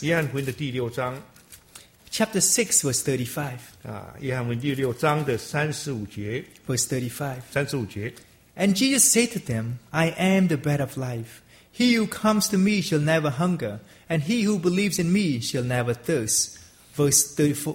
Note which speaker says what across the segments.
Speaker 1: 6.
Speaker 2: 约翰福音的第6章
Speaker 1: Chapter 6, verse 35.
Speaker 2: 约翰福音第6章的35节
Speaker 1: Verse 35.
Speaker 2: 35节
Speaker 1: And Jesus said to them, I am the bread of life. He who comes to me shall never hunger, and he who believes in me shall never thirst. Verse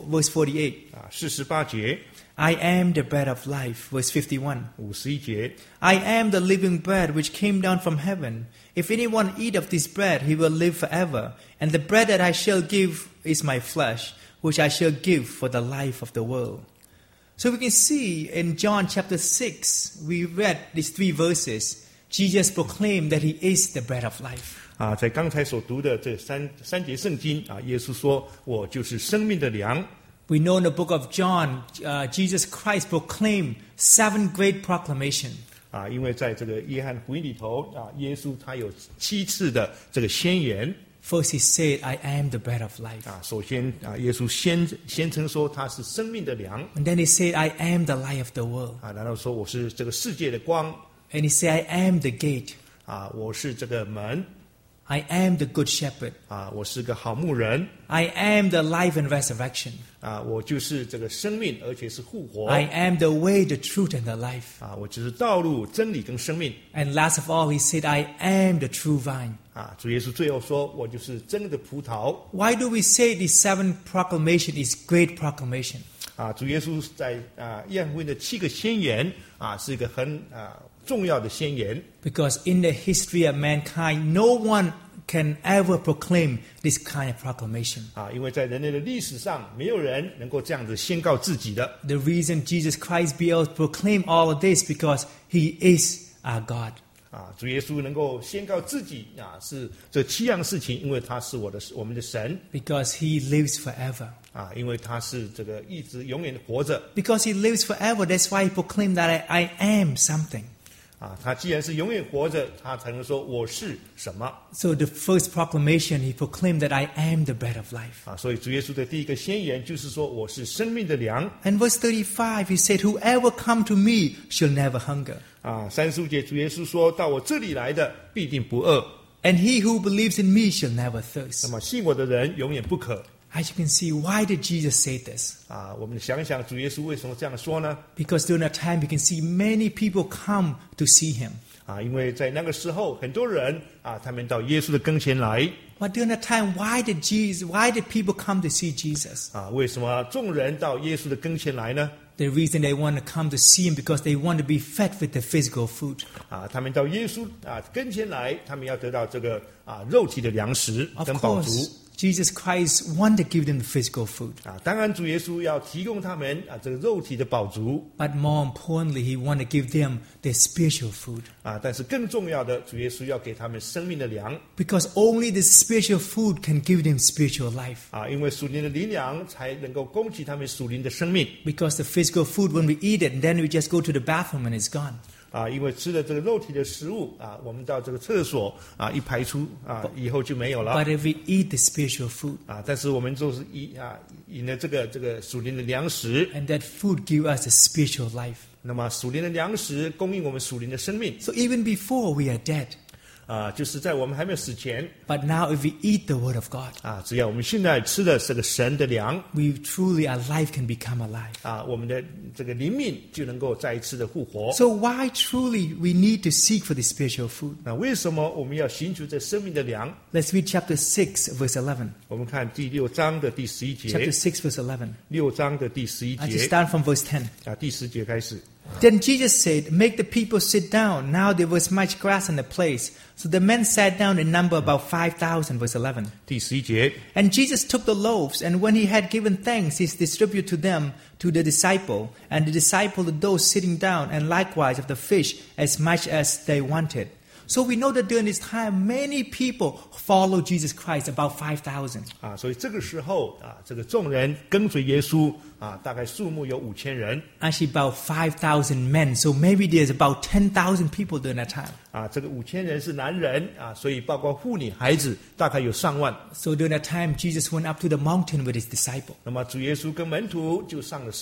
Speaker 1: 48.
Speaker 2: 48节
Speaker 1: I am the bread of life. Verse 51.
Speaker 2: 51节
Speaker 1: I am the living bread which came down from heaven. If anyone eat of this bread, he will live forever. And the bread that I shall give is my flesh, which I shall give for the life of the world. So we can see in John chapter 6, we read these 3 verses. Jesus proclaimed that he is the bread of life.
Speaker 2: 在刚才所读的这三节圣经耶稣说我就是生命的粮。
Speaker 1: We know in the book of John, Jesus Christ proclaimed 7 great proclamations.
Speaker 2: 因为在这个约翰福音里头耶稣他有7次的这个宣言。
Speaker 1: First he said, I am the bread of life.
Speaker 2: 首先耶稣宣称说他是生命的粮。
Speaker 1: And then he said, I am the light of the world.
Speaker 2: 然后说我是这个世界的光。
Speaker 1: And he said, I am the gate.
Speaker 2: 我是这个门。
Speaker 1: I am the good shepherd.
Speaker 2: 我是个好牧人。
Speaker 1: I am the life and resurrection.
Speaker 2: 我就是这个生命，而且是复活。
Speaker 1: I am the way, the truth, and the life.
Speaker 2: 我就是道路、真理跟生命。
Speaker 1: And last of all, he said, I am the true vine.
Speaker 2: 主耶稣最后说，我就是真的葡萄。
Speaker 1: Why do we say these 7 proclamation is great proclamation?
Speaker 2: 主耶稣在约翰福音的7个宣言是一个很重要的宣言。
Speaker 1: Because in the history of mankind, no one can ever proclaim this kind of proclamation.
Speaker 2: 因为在人类的历史上，没有人能够这样子宣告自己的。
Speaker 1: The reason Jesus Christ be able to proclaim all of this because he is our God.
Speaker 2: 主耶稣能够宣告自己是这7样事情，因为他是我们的神。
Speaker 1: Because he lives forever.
Speaker 2: 因为他是这个一直永远的活着。
Speaker 1: Because he lives forever, that's why he proclaimed that I am something.
Speaker 2: 他既然是永远活着，他才能说我是什么。
Speaker 1: So the first proclamation, he proclaimed that I am the bread of life.
Speaker 2: 所以主耶稣的第一个宣言就是说我是生命的粮。
Speaker 1: And verse 35, he said, whoever come to me shall never hunger.
Speaker 2: 35节主耶稣说到我这里来的必定不饿。
Speaker 1: And he who believes in me shall never thirst.
Speaker 2: 那么信我的人永远不渴。
Speaker 1: As you can see, why did Jesus say this?
Speaker 2: 我们想一想主耶稣为什么这样说呢？
Speaker 1: Because during that time, you can see many people come to see him.
Speaker 2: 因为在那个时候，很多人他们到耶稣的跟前来。
Speaker 1: But during that time, why did people come to see Jesus?
Speaker 2: 为什么众人到耶稣的跟前来呢？
Speaker 1: The reason they want to come to see him because they want to be fed with the physical food.
Speaker 2: 他们到耶稣跟前来，他们要得到这个肉体的粮食
Speaker 1: Of
Speaker 2: 跟饱足。
Speaker 1: course, Jesus Christ wanted to give them the physical food.
Speaker 2: 当然主耶稣要提供他们这个肉体的饱足。
Speaker 1: But more importantly, he wanted to give them their spiritual food.
Speaker 2: 但是更重要的，主耶稣要给他们生命的粮。
Speaker 1: Because only the spiritual food can give them spiritual life.
Speaker 2: 因为属灵的灵粮才能够供给他们属灵的生命。
Speaker 1: Because the physical food, when we eat it, and then we just go to the bathroom and it's gone.
Speaker 2: 因为吃了这个肉体的食物我们到这个厕所一排出以后就没有了。
Speaker 1: But if we eat the spiritual food,
Speaker 2: 但是我们就是饮了这个属灵的粮食，
Speaker 1: and that food give us a spiritual life.
Speaker 2: 那么属灵的粮食供应我们属灵的生命。
Speaker 1: So even before we are dead,
Speaker 2: 就是在我们还没有死前。
Speaker 1: but now if we eat the word of God,
Speaker 2: 只要我们现在吃的这个神的粮，
Speaker 1: we truly our life can become alive.
Speaker 2: 我们的这个灵命就能够再一次的复活。
Speaker 1: So why truly we need to seek for the spiritual food?
Speaker 2: 那为什么我们要寻求这生命的粮？
Speaker 1: Let's read chapter 6, verse 11.
Speaker 2: 我们看第6章的第11节。
Speaker 1: Chapter 6, verse 11.
Speaker 2: 6章的第11
Speaker 1: I just
Speaker 2: 节。
Speaker 1: start from verse 10.
Speaker 2: 第10节开始。
Speaker 1: Then Jesus said, make the people sit down. Now there was much grass in the place. So the men sat down in number about 5,000, verse 11.
Speaker 2: 第11节。
Speaker 1: And Jesus took the loaves, and when he had given thanks, he distributed to them, to the disciple, and the disciple to those sitting down, and likewise of the fish, as much as they wanted. So we know that during this time, many people follow Jesus Christ, about 5,000.
Speaker 2: 所以这个时候这个众人跟随耶稣大概数目有5000人。
Speaker 1: Actually, about 5,000 men. So maybe there's about 10,000 people during that time.
Speaker 2: 这个5000人是男人所以包括妇女、孩子，大概有上万。
Speaker 1: So during that time, Jesus went up to the mountain with his disciple.
Speaker 2: 那么主耶稣跟门徒就上了山。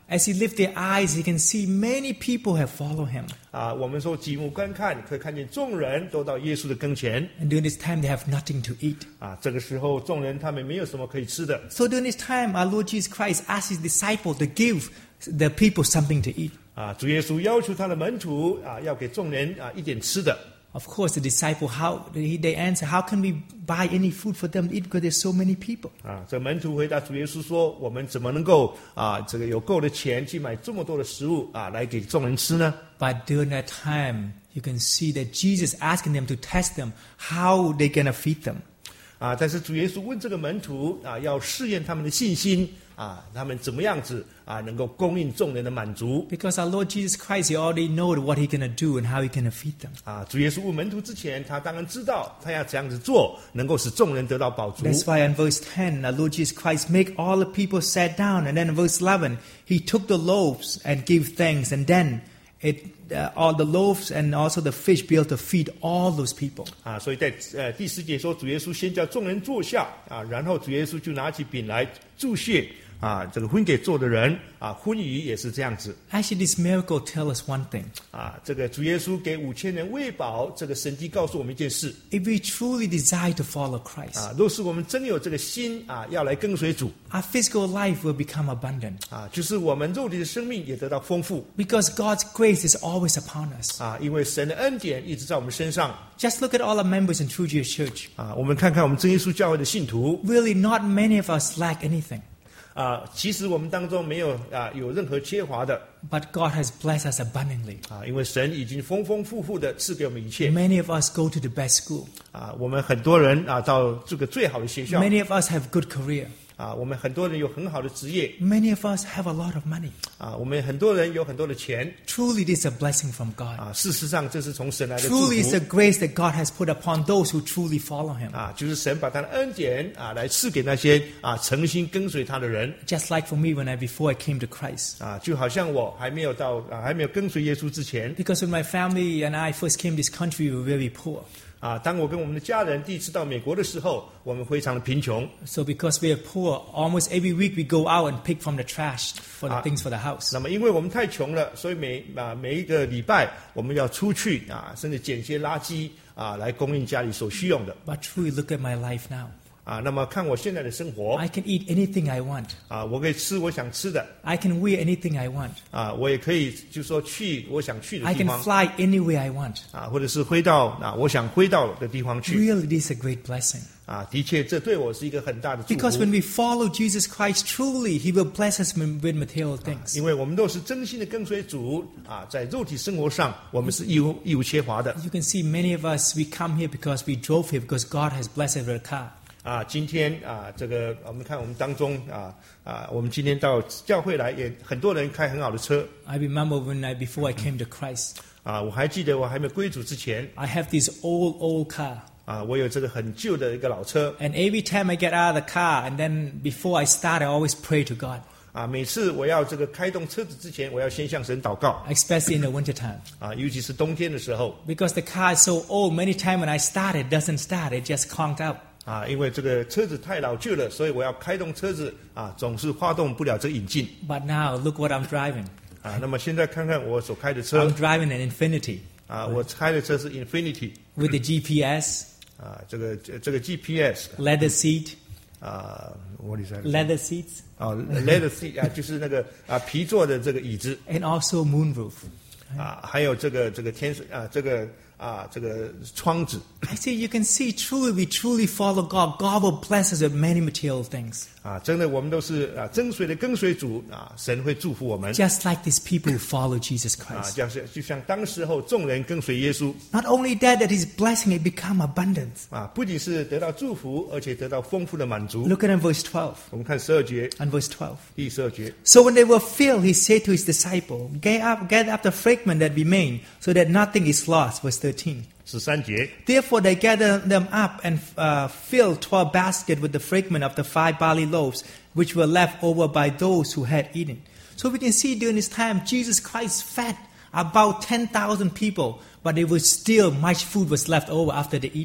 Speaker 1: As he lifted their eyes, he can see many people have followed him.
Speaker 2: 我们说举目观看，可以看见众人都到耶稣的跟前。
Speaker 1: And during this time, they have nothing to eat.
Speaker 2: 这个时候众人他们没有什么可以吃的。
Speaker 1: So during this time, our Lord Jesus Christ asked his disciples to give the people something to eat.
Speaker 2: 主耶稣要求他的门徒要给众人一点吃的。
Speaker 1: Of course, the disciple, they answer, how can we buy any food for them to eat because there's so many people?
Speaker 2: 这门徒回答主耶稣说：“我们怎么能够这个有够的钱去买这么多的食物来给众人吃呢？”
Speaker 1: But during that time, you can see that Jesus asking them to test them how they're gonna feed them.
Speaker 2: 但是主耶稣问这个门徒要试验他们的信心他们怎么样子能够供应众人的满足。
Speaker 1: Because our Lord Jesus Christ, he already knows what he's gonna do and how he's gonna feed them.
Speaker 2: 主耶稣问门徒之前，他当然知道他要怎样子做，能够使众人得到饱足。
Speaker 1: That's why in verse 10, our Lord Jesus Christ make all the people sit down. And then in verse 11, he took the loaves and gave thanks. And then all the loaves and also the fish be able to feed all those people.
Speaker 2: 所以在第10节说，主耶稣先叫众人坐下然后主耶稣就拿起饼来祝谢这个分给做的人婚仪也是这样子。
Speaker 1: Actually, this miracle tells us one thing.
Speaker 2: 这个主耶稣给5000人喂饱，这个神迹告诉我们一件事。
Speaker 1: If we truly desire to follow Christ,
Speaker 2: 若是我们真有这个心要来跟随主
Speaker 1: our physical life will become abundant.
Speaker 2: 就是我们肉体的生命也得到丰富
Speaker 1: Because God's grace is always upon us.
Speaker 2: 因为神的恩典一直在我们身上
Speaker 1: Just look at all the members in True Jewish Church.
Speaker 2: 我们看看我们真耶稣教会的信徒
Speaker 1: Really, not many of us lack anything.
Speaker 2: 其实我们当中没有有任何缺乏的
Speaker 1: But God has blessed us abundantly.
Speaker 2: 因为神已经丰丰富富的赐给我们一切
Speaker 1: Many of us go to the best school.
Speaker 2: 我们很多人到这个最好的学校
Speaker 1: Many of us have good career.
Speaker 2: 我们很多人有很好的职业
Speaker 1: Many of us have a lot of money.
Speaker 2: 我们很多人有很多的钱
Speaker 1: Truly, this is a blessing from God.
Speaker 2: 事实上这是从神来的祝
Speaker 1: Truly, it's
Speaker 2: 福
Speaker 1: the grace that God has put upon those who truly follow Him.
Speaker 2: 就是神把他的恩典来赐给那些诚心跟随他的人
Speaker 1: Just like for me before I came to Christ.
Speaker 2: 就好像我还没有跟随耶稣之前
Speaker 1: Because when my family and I first came to this country, we were very poor.
Speaker 2: 当我跟我们的家人第一次到美国的时候，我们非常的贫穷
Speaker 1: So because we are poor, almost every week we go out and pick from the trash for the things for the house.
Speaker 2: 那么因为我们太穷了，所以每一个礼拜我们要出去甚至捡些垃圾来供应家里所需用的
Speaker 1: But truly, look at my life now.
Speaker 2: 那么看我现在的生活
Speaker 1: I can eat anything I want.
Speaker 2: 我可以吃我想吃的
Speaker 1: I can wear anything I want.
Speaker 2: 我也可以就是说去我想去的
Speaker 1: I
Speaker 2: 地
Speaker 1: can
Speaker 2: 方
Speaker 1: fly anywhere I want.
Speaker 2: 或者是飞到我想飞到的地方去
Speaker 1: Really, this is a great blessing.
Speaker 2: 的确这对我是一个很大的祝
Speaker 1: Because
Speaker 2: 福
Speaker 1: when we follow Jesus Christ truly, He will bless us with material things.
Speaker 2: 因为我们都是真心的跟随主在肉体生活上我们是一无缺乏的
Speaker 1: You can see many of us, we come here because we drove here because God has blessed us with a car.
Speaker 2: 今天这个我们看我们当中我们今天到教会来也很多人开很好的车
Speaker 1: I remember before I came to Christ,
Speaker 2: 我还记得我还没有归主之前
Speaker 1: I have this old car.
Speaker 2: 我有这个很旧的一个老车
Speaker 1: And every time I get out of the car, and then before I start, I always pray to God,
Speaker 2: 每次我要这个开动车子之前我要先向神祷告
Speaker 1: especially in the wintertime.
Speaker 2: 尤其是冬天的时候
Speaker 1: Because the car is so old, many times when I start, it doesn't start, it just conked out.
Speaker 2: 因为这个车子太老旧了，所以我要开动车子总是发动不了这个引擎
Speaker 1: But now, look what I'm driving.
Speaker 2: 那么现在看看我所开的车
Speaker 1: I'm driving an Infinity
Speaker 2: 我开的车是 Infinity
Speaker 1: with the GPS,
Speaker 2: 这个 GPS
Speaker 1: leather seat,
Speaker 2: what is that?
Speaker 1: leather seats,
Speaker 2: leather seat 就是那个皮座的这个椅子
Speaker 1: and also moonroof.
Speaker 2: 还有这个天水这个窗子
Speaker 1: I say you can see truly, we truly follow God. God will bless us with many material things.
Speaker 2: 真的我们都是跟随主神会祝福我们
Speaker 1: Just like these people who follow Jesus Christ.
Speaker 2: 就像当时候众人跟随耶稣
Speaker 1: Not only that His blessing it become abundant.
Speaker 2: 不仅是得到祝福，而且得到丰富的满足
Speaker 1: Look at in verse 12.
Speaker 2: 我们看12节
Speaker 1: And verse 12.
Speaker 2: 第12节
Speaker 1: So when they were filled, He said to His disciple, gather up the fragment that remained, so that nothing is lost. Verse 13.
Speaker 2: 13节
Speaker 1: Therefore they gathered them up and filled 12 baskets with the fragment of the 5 barley loaves, which were left over by those who had eaten. So we can see during this time, Jesus Christ fed about 10,000 people, but there was still much food was left over after they eaten.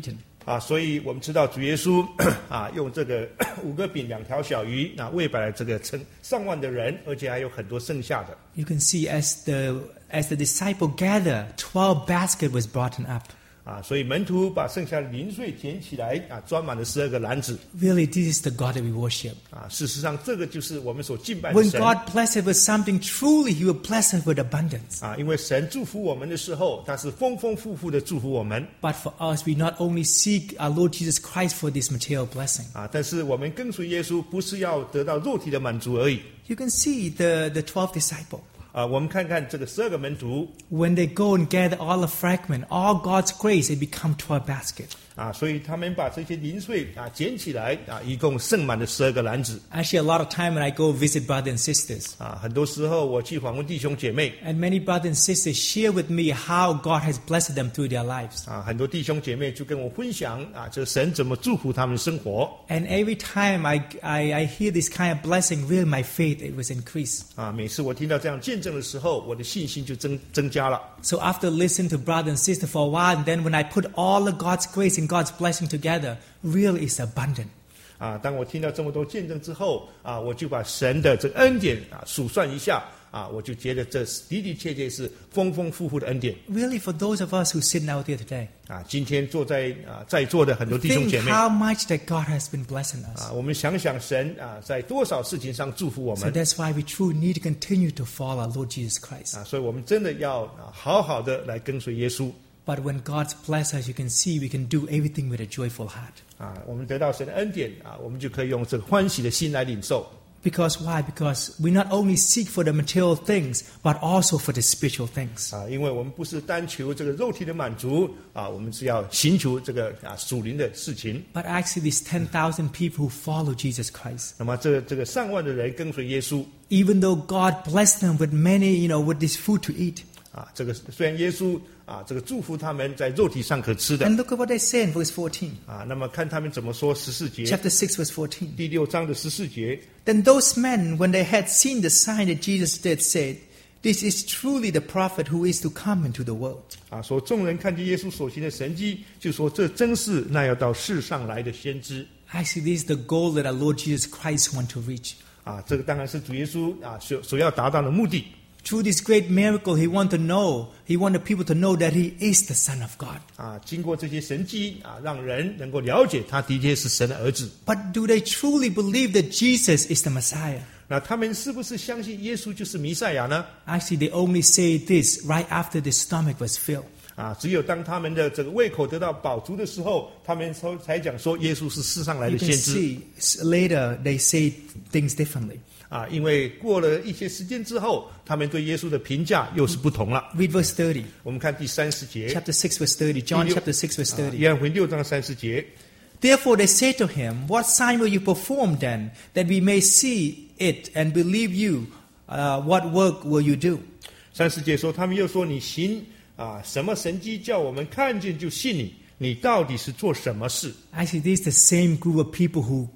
Speaker 2: 所以我们知道主耶稣用这个5个饼2条小鱼喂饱了这个上万的人，而且还有很多剩下的。
Speaker 1: You can see as the disciple gather, 12 basket was brought up.
Speaker 2: 所以门徒把剩下的零碎捡起来装满了12个篮子。
Speaker 1: Really, this is the God that we worship.
Speaker 2: 事实上，这个就是我们所敬拜的
Speaker 1: When
Speaker 2: 神。
Speaker 1: God blesses us with something, truly He will bless us with abundance.
Speaker 2: 因为神祝福我们的时候，他是丰丰富富的祝福我们。
Speaker 1: But for us, we not only seek our Lord Jesus Christ for this material blessing.
Speaker 2: 但是我们跟随耶稣，不是要得到肉体的满足而已。
Speaker 1: You can see the 12 disciples.
Speaker 2: 我们看看这个12个门徒。
Speaker 1: When they go and gather all the fragment, all God's grace, it become 12 baskets.
Speaker 2: 所以他们把这些零碎捡起来一共盛满了12个篮子。
Speaker 1: Actually, a lot of time when I go visit brothers and sisters,
Speaker 2: 很多时候我去访问弟兄姐妹，
Speaker 1: and many brothers and sisters share with me how God has blessed them through their lives.
Speaker 2: 很多弟兄姐妹就跟我分享这神怎么祝福他们的生活。
Speaker 1: And every time I hear this kind of blessing, really my faith it was increased.
Speaker 2: 每次我听到这样见证的时候，我的信心就增加了。
Speaker 1: So after listening to brothers and sisters for a while, and then when I put all of God's grace and God's blessing together, really is abundant.
Speaker 2: 当我听到这么多见证之后我就把神的这个恩典数算一下我就觉得这的的确确是丰丰富富的恩典。
Speaker 1: Really, for those of us who sit out there today,
Speaker 2: 今天坐在在座的很多弟兄
Speaker 1: think
Speaker 2: 姐妹
Speaker 1: how much that God has been blessing us.
Speaker 2: 我们想想神在多少事情上祝福我
Speaker 1: So
Speaker 2: 们
Speaker 1: that's why we truly need to continue to follow our Lord Jesus Christ.
Speaker 2: 所以我们真的要好好的来跟随耶稣。
Speaker 1: But when God's blessed us, you can see we can do everything with a joyful heart.
Speaker 2: 我们得到神的恩典我们就可以用这个欢喜的心来领受。
Speaker 1: Because why? Because we not only seek for the material things, but also for the spiritual things.
Speaker 2: 因为我们不是单求这个肉体的满足我们是要寻求这个属灵的事情。
Speaker 1: But actually, these 10,000 people who follow Jesus Christ,
Speaker 2: 那么这个上万的人跟随耶稣
Speaker 1: even though God blessed them with many, with this food to eat.
Speaker 2: 这个虽然耶稣这个祝福他们在肉体上可吃的
Speaker 1: And look at what they say in verse 14.
Speaker 2: 那么看他们怎么说14节
Speaker 1: Chapter 6, verse 14.
Speaker 2: 第6章的14节
Speaker 1: Then those men, when they had seen the sign that Jesus did, said, This is truly the prophet who is to come into the world.
Speaker 2: 说众人看见耶稣所行的神迹，就说这真是那要到世上来的先知。
Speaker 1: Actually, this is the goal that our Lord Jesus Christ wants to reach.
Speaker 2: 这个当然是主耶稣所要达到的目的。
Speaker 1: Through this great miracle, He wanted people to know that He is the Son of God.
Speaker 2: 经过这些神迹让人能够了解他的确是神的儿子。
Speaker 1: But do they truly believe that Jesus is the Messiah?
Speaker 2: 那他们是不是相信耶稣就是弥赛亚呢？
Speaker 1: Actually, they only say this right after the stomach was filled.
Speaker 2: 只有当他们的这个胃口得到饱足的时候，他们才讲说耶稣是世上来
Speaker 1: You
Speaker 2: 的
Speaker 1: can
Speaker 2: 先知。
Speaker 1: see later they say things differently.
Speaker 2: 因为过了一些时间之后，他们对耶稣的评价又是不同了。
Speaker 1: Read verse 30.
Speaker 2: 我们看第30节，
Speaker 1: Chapter 6, verse 30. John
Speaker 2: 第六-
Speaker 1: chapter 6, verse 30.
Speaker 2: 约翰福音6章30节。
Speaker 1: Therefore they say to him, What sign will you perform then, that we may see it and believe you? What work will you do?
Speaker 2: 30节说，他们又说你行什么神迹，叫我们看见就信你？你到底是做什么事？
Speaker 1: Actually, this is the same group of people who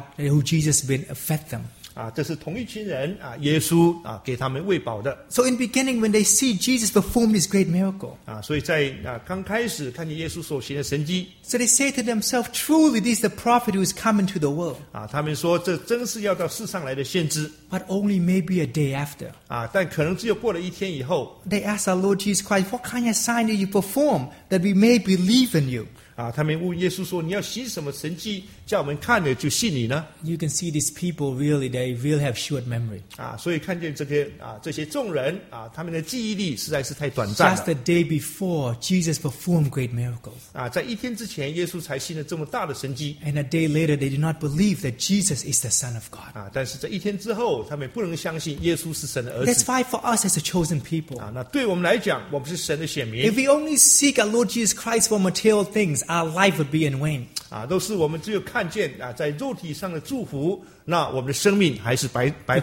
Speaker 1: Jesus fed them.
Speaker 2: 这是同一群人耶稣给他们喂饱的。
Speaker 1: So in beginning, when they see Jesus perform this great miracle,
Speaker 2: 所以在刚开始看见耶稣所行的神迹
Speaker 1: so they say to themselves, Truly, this is the prophet who is coming to the world.
Speaker 2: 他们说这真是要到世上来的先知
Speaker 1: But only maybe a day after.
Speaker 2: 但可能只有过了一天以后
Speaker 1: They ask our Lord Jesus Christ, What kind of sign do you perform that we may believe in you?
Speaker 2: 他们问耶稣说：“你要行什么神迹，叫我们看了就信你呢
Speaker 1: You can see these people they really have short memory.
Speaker 2: 所以看见这些众人他们的记忆力实在是太短暂
Speaker 1: Just
Speaker 2: 了
Speaker 1: the day before, Jesus performed great miracles.
Speaker 2: 在一天之前，耶稣才行了这么大的神迹
Speaker 1: And a day later, they did not believe that Jesus is the Son of God.
Speaker 2: 但是这一天之后，他们不能相信耶稣是神的儿
Speaker 1: That's
Speaker 2: 子
Speaker 1: why for us as a chosen people,
Speaker 2: 那对我们来讲，我们是神的选民
Speaker 1: if we only seek our Lord Jesus Christ for material things, our life would be in vain.
Speaker 2: 都是我们只有看见在肉体上的祝福，那我们的生命还是白费了。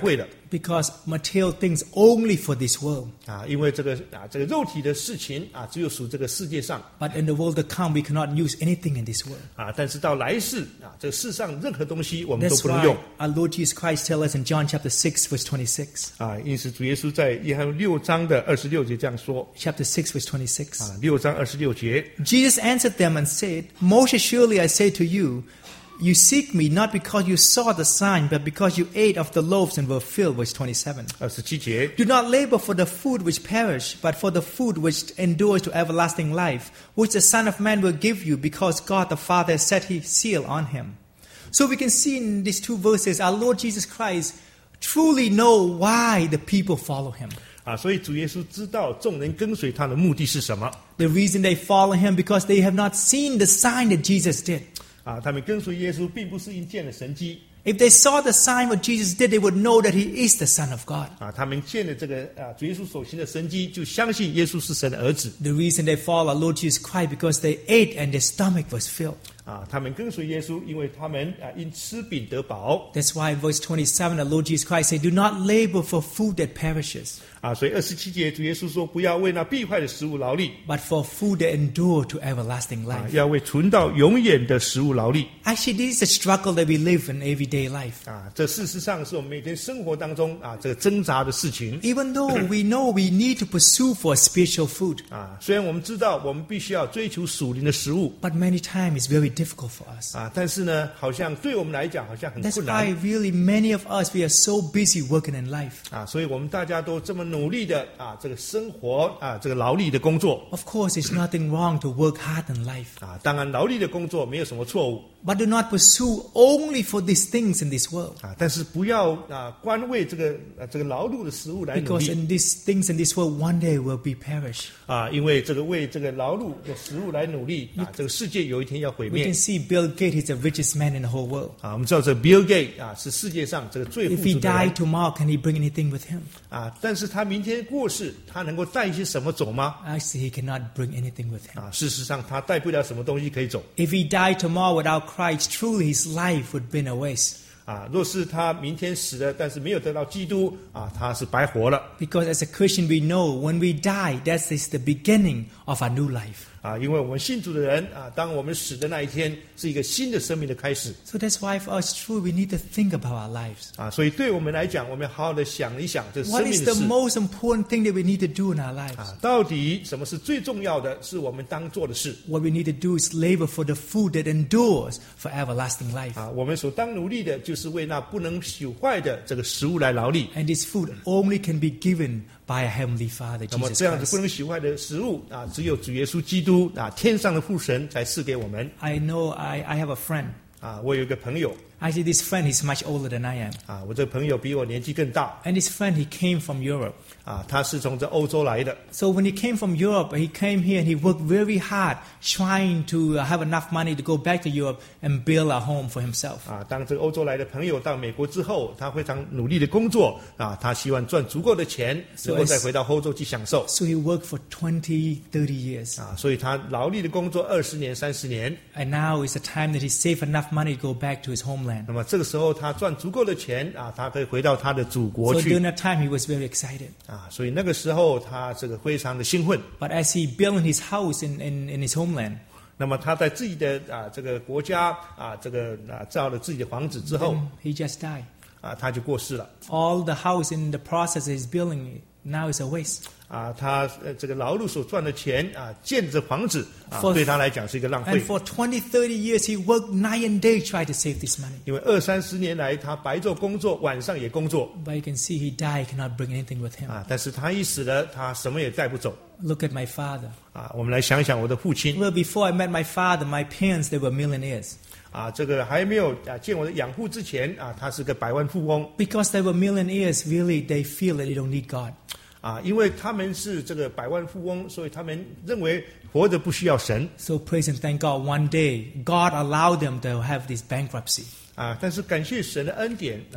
Speaker 1: because material things only for this world.
Speaker 2: 啊，因为这个肉体的事情啊，只有属这个世界上
Speaker 1: But in the world to come, we cannot use anything in this world.
Speaker 2: 啊，但是到来世啊，这个世上任何东西我们都
Speaker 1: That's
Speaker 2: 不能用
Speaker 1: why our Lord Jesus Christ tells us in John chapter 6, verse 26.
Speaker 2: 啊。因此，主耶稣在约翰6章的26节这样说
Speaker 1: Chapter 6, verse 26.
Speaker 2: 啊，6章26节
Speaker 1: Jesus answered them and said, Most surely I say to you, you seek me not because you saw the sign, but because you ate of the loaves and were filled. Verse 27.
Speaker 2: 27节
Speaker 1: Do not labor for the food which perish, but for the food which endures to everlasting life, which the Son of Man will give you, because God the Father has set his seal on him. So we can see in these two verses, our Lord Jesus Christ truly know why the people follow him.
Speaker 2: 啊，所以主耶稣知道众人跟随他的目的是什么
Speaker 1: The reason they follow him because they have not seen the sign that Jesus did.
Speaker 2: 啊。他们跟随耶稣，并不是因见了神迹
Speaker 1: If they saw the sign what Jesus did, they would know that he is the Son of God.
Speaker 2: 啊，他们见了这个主耶稣所行的神迹，就相信耶稣是神的儿子
Speaker 1: The reason they follow our Lord Jesus Christ because they ate and their stomach was filled.
Speaker 2: 啊。他们跟随耶稣，因为他们因吃饼得饱
Speaker 1: That's why in verse 27, the Lord Jesus Christ said, Do not labor for food that perishes,
Speaker 2: 啊。所以27节主耶稣说，不要为那必坏的食物劳力
Speaker 1: but for food that endure to everlasting
Speaker 2: 啊，
Speaker 1: life.
Speaker 2: 要为存到永远的食物劳力
Speaker 1: Actually, this is the struggle that we live in everyday life.
Speaker 2: 啊。这事实上是我们每天生活当中这个挣扎的事情
Speaker 1: Even though we know we need to pursue for spiritual food,
Speaker 2: 啊。虽然我们知道我们必须要追求属灵的食物
Speaker 1: but many times it's very difficult for us.
Speaker 2: 啊，但是呢，好像对我们来讲好像很
Speaker 1: That's
Speaker 2: 困
Speaker 1: why
Speaker 2: 难
Speaker 1: really many of us, we are so busy working in life.
Speaker 2: 啊。所以我们大家都这么努力的这个生活这个劳力的工作
Speaker 1: Of course, there's nothing wrong to work hard in life.
Speaker 2: 啊。当然，劳力的工作没有什么错误
Speaker 1: But do not pursue only for these things in this world.
Speaker 2: 啊，但是不要光为这个劳碌的食物来努
Speaker 1: Because
Speaker 2: 力
Speaker 1: in these things in this world, one day will be perished.
Speaker 2: 啊，因为为这个劳碌的食物来努力这个世界有一天要毁
Speaker 1: We
Speaker 2: 灭
Speaker 1: can see Bill Gates is the richest man in the whole world.
Speaker 2: 啊。我们知道这 Bill Gates 是世界上这个最
Speaker 1: If
Speaker 2: 富
Speaker 1: he
Speaker 2: 足的
Speaker 1: died
Speaker 2: 人
Speaker 1: tomorrow, can he bring anything with him?
Speaker 2: 啊，但是他明天过世，他能够带一些什么走吗？
Speaker 1: Actually, he cannot bring anything with him.
Speaker 2: 啊，事实上他带不了什么东西可以走
Speaker 1: If he died tomorrow without Christ, truly his life would be a waste.
Speaker 2: 啊。若是他明天死了，但是没有得到基督他是白活了
Speaker 1: Because as a Christian, we know when we die, that is the beginning of our new life.
Speaker 2: 啊。因为我们信主的人当我们死的那一天，是一个新的生命的开始
Speaker 1: So that's why for us, true, we need to think about our lives.
Speaker 2: 啊。所以对我们来讲，我们好好的想一想这生
Speaker 1: What
Speaker 2: 命
Speaker 1: is
Speaker 2: 的
Speaker 1: the
Speaker 2: 事
Speaker 1: most important thing that we need to do in our lives?
Speaker 2: 啊，到底什么是最重要的，是我们当做的事
Speaker 1: What we need to do is labor for the food that endures for everlasting life.
Speaker 2: 啊。我们所当努力的，就是为那不能朽坏的这个食物来劳力。
Speaker 1: And this food only can be given by a heavenly Father,
Speaker 2: 那么
Speaker 1: Jesus
Speaker 2: 这样子
Speaker 1: Christ.
Speaker 2: 不能朽坏的食物只有主耶稣基督天上的父神才赐给我们
Speaker 1: I know I have a friend.
Speaker 2: 我有一个朋友
Speaker 1: Actually, this friend is much older than I am.
Speaker 2: 我这个朋友比我年纪更大
Speaker 1: And this friend, he came from Europe.
Speaker 2: 他是从这欧洲来的
Speaker 1: So when he came from Europe, he came here and he worked very hard trying to have enough money to go back to Europe and build a home for himself.
Speaker 2: 当这个欧洲来的朋友到美国之后，他非常努力的工作他希望赚足够的钱，能够再回到欧洲去享受
Speaker 1: So he worked for 20, 30 years.
Speaker 2: 所以他劳力的工作20年、30年。
Speaker 1: And now is the time that he saved enough money to go back to his homeland.
Speaker 2: 那么这个时候他赚足够的钱他可以回到他的祖国
Speaker 1: So
Speaker 2: 去
Speaker 1: during that time, he was very excited.
Speaker 2: 所以那个时候他这个非常的兴奋。
Speaker 1: But as he built his house in his homeland,
Speaker 2: 那么他在自己的这个国家这个造了自己的房子之后
Speaker 1: then he just died.
Speaker 2: 他就过世了
Speaker 1: All the house in the process he's building now is a waste.
Speaker 2: 他这个劳碌所赚的钱建这房子
Speaker 1: For-
Speaker 2: 对他来讲是一个浪
Speaker 1: And
Speaker 2: 费，
Speaker 1: for 20, 30 years, he worked night and day trying to save this money.
Speaker 2: 因为20-30年来他白昼工作，晚上也工作
Speaker 1: But you can see he died, cannot bring anything with him.
Speaker 2: 但是他一死了，他什么也带不走
Speaker 1: Look at my father.
Speaker 2: 我们来想想我的父亲
Speaker 1: Well, before I met my father, my parents, they were millionaires.
Speaker 2: 这个还没有见我的养父之前他是个百万富翁
Speaker 1: Because they were millionaires, really, they feel that they don't need God.
Speaker 2: 因为他们是这个百万富翁，所以他们认为活着不需要神
Speaker 1: So praise and thank God, one day, God allowed them to have this bankruptcy.
Speaker 2: 但是感谢神的恩典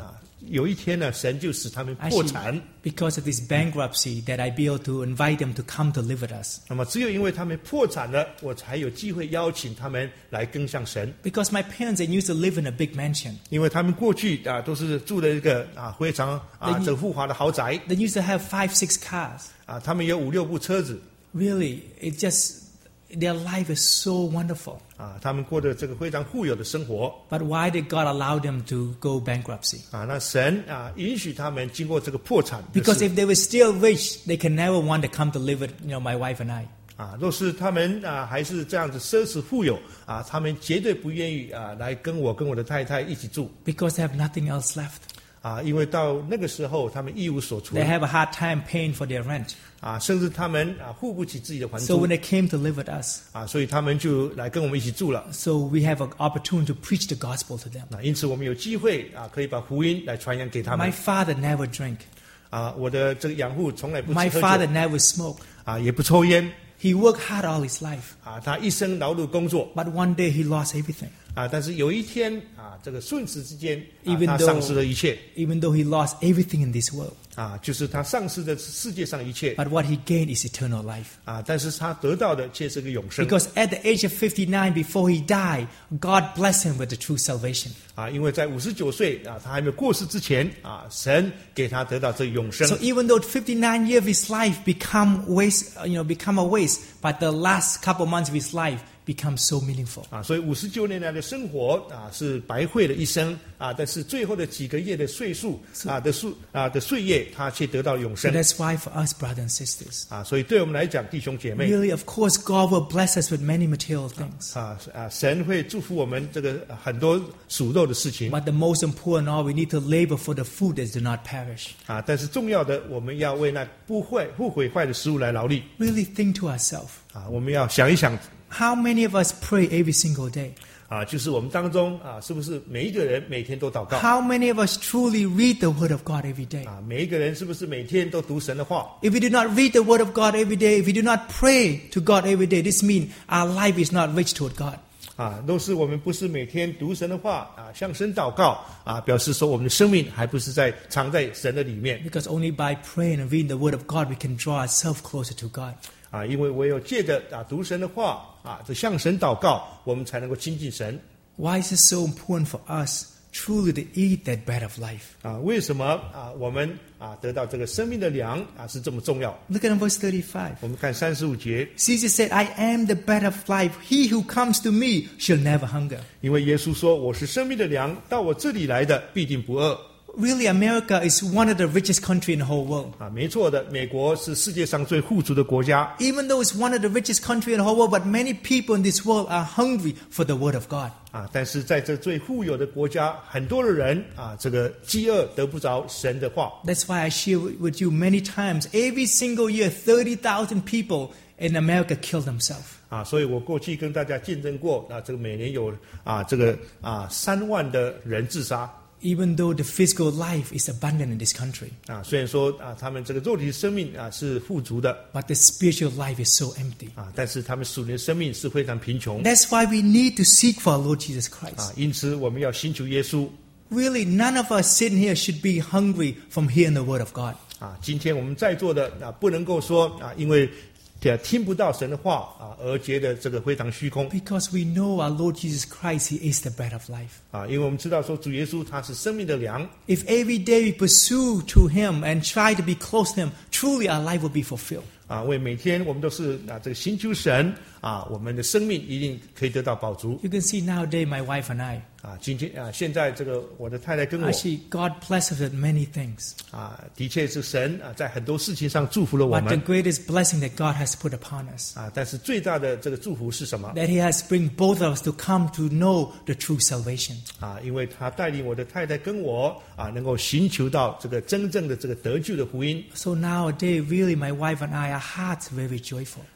Speaker 2: 有一天呢，神就使他们破产。
Speaker 1: Because of this bankruptcy, that I be able to invite them to come to live with us.
Speaker 2: 那么只有因为他们破产了，我才有机会邀请他们来跟向神。
Speaker 1: Because my parents, they used to live in a big mansion.
Speaker 2: 因为他们过去都是住的一个非常这个富华的豪宅
Speaker 1: They used to have 5-6 cars.
Speaker 2: 他们有5-6部车子
Speaker 1: Really, it just, their life is so wonderful.
Speaker 2: 他们过的这个非常富有的生活
Speaker 1: But why did God allow them to go bankruptcy?
Speaker 2: 那神允许他们经过这个破产的
Speaker 1: Because
Speaker 2: 事
Speaker 1: if they were still rich, they can never want to come to live with, my wife and I.
Speaker 2: 若是他们还是这样子奢侈富有他们绝对不愿意来跟我的太太一起住
Speaker 1: Because they have nothing else left.
Speaker 2: 因为到那个时候他们一无所存
Speaker 1: They have a hard time paying for their rent.
Speaker 2: 甚至他们付不起自己的还
Speaker 1: So
Speaker 2: 租
Speaker 1: when they came to live with us,
Speaker 2: 所以他们就来跟我们一起住了
Speaker 1: so we have an opportunity to preach the gospel to them.
Speaker 2: 因此我们有机会可以把福音来传扬给他
Speaker 1: My
Speaker 2: 们
Speaker 1: father never drank.
Speaker 2: 我的这个养父从来不
Speaker 1: My
Speaker 2: 吃喝
Speaker 1: father
Speaker 2: 酒
Speaker 1: never smoked.
Speaker 2: 也不抽烟
Speaker 1: He worked hard all his life.
Speaker 2: 他一生劳碌工作
Speaker 1: But one day he lost everything.
Speaker 2: 但是有一天这个瞬时之间
Speaker 1: Even
Speaker 2: 他
Speaker 1: though-
Speaker 2: 丧失了一切
Speaker 1: Even though he lost everything in this world.
Speaker 2: 就是他丧失的世界上一切
Speaker 1: But what he gained is eternal life.
Speaker 2: 但是他得到的却是个永生
Speaker 1: Because at the age of 59, before he died, God blessed him with the true salvation.
Speaker 2: 因为在59岁他还没有过世之前神给他得到这永生
Speaker 1: So even though 59 years of his life become a waste, but the last couple months of his life become so meaningful.
Speaker 2: 所以59年来的生活是白费了一生但是最后的几个月的岁数的岁月他却得到永
Speaker 1: So
Speaker 2: 生
Speaker 1: that's why for us, brothers and sisters,
Speaker 2: 所以对我们来讲弟兄姐妹
Speaker 1: really, of course, God will bless us with many material things.
Speaker 2: 神会祝福我们这个很多属肉的事情
Speaker 1: But the most important of all, we need to labor for the food that do not perish.
Speaker 2: 但是重要的我们要为那不毁坏的食物来劳力
Speaker 1: Really think to ourselves,
Speaker 2: 我们要想一想
Speaker 1: how many of us pray every single day?
Speaker 2: 就是我们当中是不是每一个人每天都祷告
Speaker 1: How many of us truly read the Word of God every day?
Speaker 2: 每一个人是不是每天都读神的话
Speaker 1: If we do not read the Word of God every day, if we do not pray to God every day, this means our life is not rich toward God.
Speaker 2: 都是我们不是每天读神的话向神祷告表示说我们的生命还不是藏在神的里面
Speaker 1: Because only by praying and reading the Word of God, we can draw ourselves closer to God.
Speaker 2: 因为唯有借着读神的话这向神祷告我们才能够亲近神
Speaker 1: Why is it so important for us truly to eat that bread of life?
Speaker 2: 为什么我们得到这个生命的粮是这么重要
Speaker 1: Look at verse 35.
Speaker 2: 我们看35节
Speaker 1: Jesus said, I am the bread of life. He who comes to me shall never hunger.
Speaker 2: 因为耶稣说我是生命的粮到我这里来的必定不饿
Speaker 1: Really, America is one of the richest countries in the whole world.
Speaker 2: 没错的美国是世界上最富足的国家
Speaker 1: Even though it's one of the richest countries in the whole world, but many people in this world are hungry for the Word of God.
Speaker 2: 但是在这最富有的国家很多的人这个饥饿得不着神的话
Speaker 1: That's why I share with you many times. Every single year, 30,000 people in America kill themselves.
Speaker 2: 所以我过去跟大家见证过这个每年有这个3万的人自杀
Speaker 1: Even though the physical life is abundant in this country,
Speaker 2: 虽然说他们这个肉体的生命是富足的
Speaker 1: but the spiritual life is so empty.
Speaker 2: 但是他们属灵的生命是非常贫穷
Speaker 1: That's why we need to seek for our Lord Jesus Christ.
Speaker 2: 因此我们要寻求耶稣
Speaker 1: Really, none of us sitting here should be hungry from hearing the Word of God.
Speaker 2: 今天我们在座的不能够说因为听不到神的话而觉得这个非常虚空
Speaker 1: Because we know our Lord Jesus Christ, He is the bread of life.
Speaker 2: 因为我们知道说主耶稣他是生命的粮
Speaker 1: If every day we pursue to Him and try to be close to Him, truly our life will be fulfilled.
Speaker 2: 为每天我们都是这个寻求神我们的生命一定可以得到饱足
Speaker 1: You can see nowadays, my wife and I,
Speaker 2: 今天现在这个我的太太跟我
Speaker 1: actually, God blesses us with many things.
Speaker 2: 的确是神在很多事情上祝福了我
Speaker 1: But the
Speaker 2: 们
Speaker 1: greatest blessing that God has put upon us,
Speaker 2: 但是最大的这个祝福是什么
Speaker 1: that He has bring both of us to come to know the true salvation.
Speaker 2: 因为他带领我的太太跟我能够寻求到这个真正的这个得救的福音
Speaker 1: So nowadays, really, my wife and I, our hearts very joyful.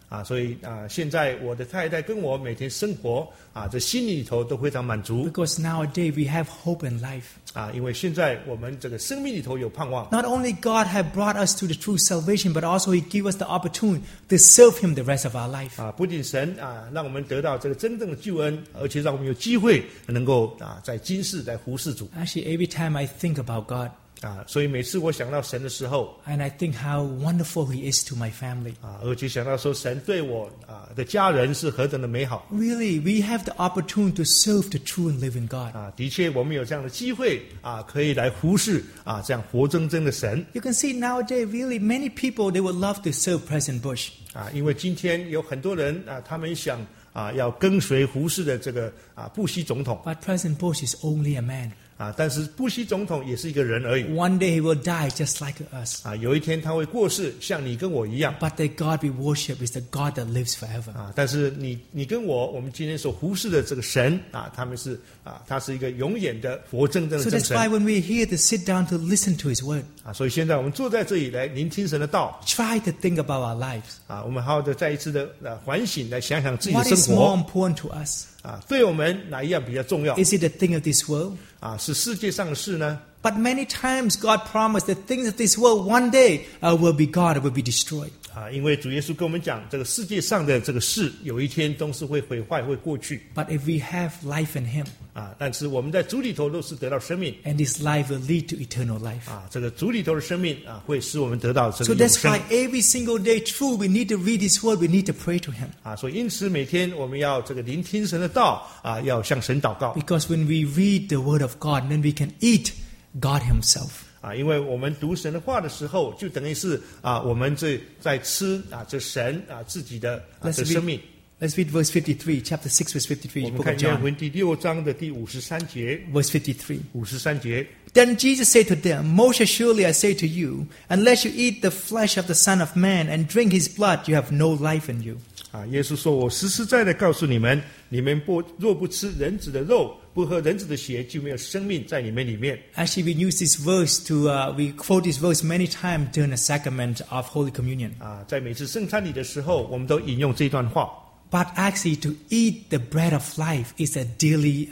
Speaker 2: 所以现在我的太太跟我每天生活这心里头都非常满足
Speaker 1: Because nowadays we have hope in life.
Speaker 2: 因为现在我们这个生命里头有盼望
Speaker 1: Not only God have brought us to the true salvation, but also He give us the opportunity to serve Him the rest of our life.
Speaker 2: 不仅神让我们得到这个真正的救恩，而且让我们有机会能够在今世来服侍主
Speaker 1: Actually, every time I think about God,
Speaker 2: 所以每次我想到神的时候
Speaker 1: and I think how wonderful He is to my family.
Speaker 2: 而且想到说神对我的家人是何等的美好
Speaker 1: Really, we have the opportunity to serve the true and living God.
Speaker 2: 的确我们有这样的机会可以来服侍这样活生生的神
Speaker 1: You can see nowadays, really, many people, they would love to serve President Bush.
Speaker 2: 因为今天有很多人他们想要跟随服侍的这个布希总统
Speaker 1: But President Bush is only a man.
Speaker 2: 但是布希总统也是一个人而已
Speaker 1: One day he will die just like us.
Speaker 2: 有一天他会过世，像你跟我一样
Speaker 1: But the God we worship is the God that lives forever.
Speaker 2: 但是你跟我们今天所服侍的这个神他是一个永远的活真正的
Speaker 1: So
Speaker 2: 真
Speaker 1: that's
Speaker 2: 神
Speaker 1: why when we're here to sit down to listen to His word,
Speaker 2: 所以现在我们坐在这里来聆听神的道
Speaker 1: try to think about our lives.
Speaker 2: 我们好好的再一次的反省，来想想自己的
Speaker 1: What
Speaker 2: 生
Speaker 1: is more
Speaker 2: 活
Speaker 1: important to us?
Speaker 2: 对我们哪一样比较重要
Speaker 1: Is it the thing of this world?
Speaker 2: 是世界上的事呢
Speaker 1: But many times God promised the things of this world one day will be gone, will be destroyed.
Speaker 2: 因为主耶稣跟我们讲，这个世界上的这个事，有一天都是会毁坏，会过去。
Speaker 1: But if we have life in Him,
Speaker 2: 但是我们在主里头都是得到生命。
Speaker 1: and this life will lead to eternal life.
Speaker 2: 这个主里头的生命会使我们得到这
Speaker 1: So
Speaker 2: 个永
Speaker 1: that's
Speaker 2: 生
Speaker 1: why。every single day, true, we need to read His word, we need to pray to Him.
Speaker 2: 所以因此每天我们要这个聆听神的道要向神祷告。
Speaker 1: Because when we read the word of God, then we can eat God Himself.
Speaker 2: 因为我们读神的话的时候，就等于是我们在吃这神自己的这生命。
Speaker 1: Let's read verse 53, chapter 6, verse 53,
Speaker 2: 我们
Speaker 1: book
Speaker 2: 看
Speaker 1: of
Speaker 2: 约
Speaker 1: John.
Speaker 2: 翰第6章的第53节
Speaker 1: Verse 53.
Speaker 2: ，53节。
Speaker 1: Then Jesus said to them, Most surely I say to you, unless you eat the flesh of the Son of Man and drink His blood, you have no life in you.
Speaker 2: 耶稣说：“我实实在在告诉你们，你们若不吃人子的肉，不喝人子的血，就没有生命在你们里面。”
Speaker 1: Actually, we use this verse we quote this verse many times during the sacrament of Holy Communion.
Speaker 2: 在每次圣餐礼的时候，我们都引用这段话。
Speaker 1: But actually, to eat the bread of life is a daily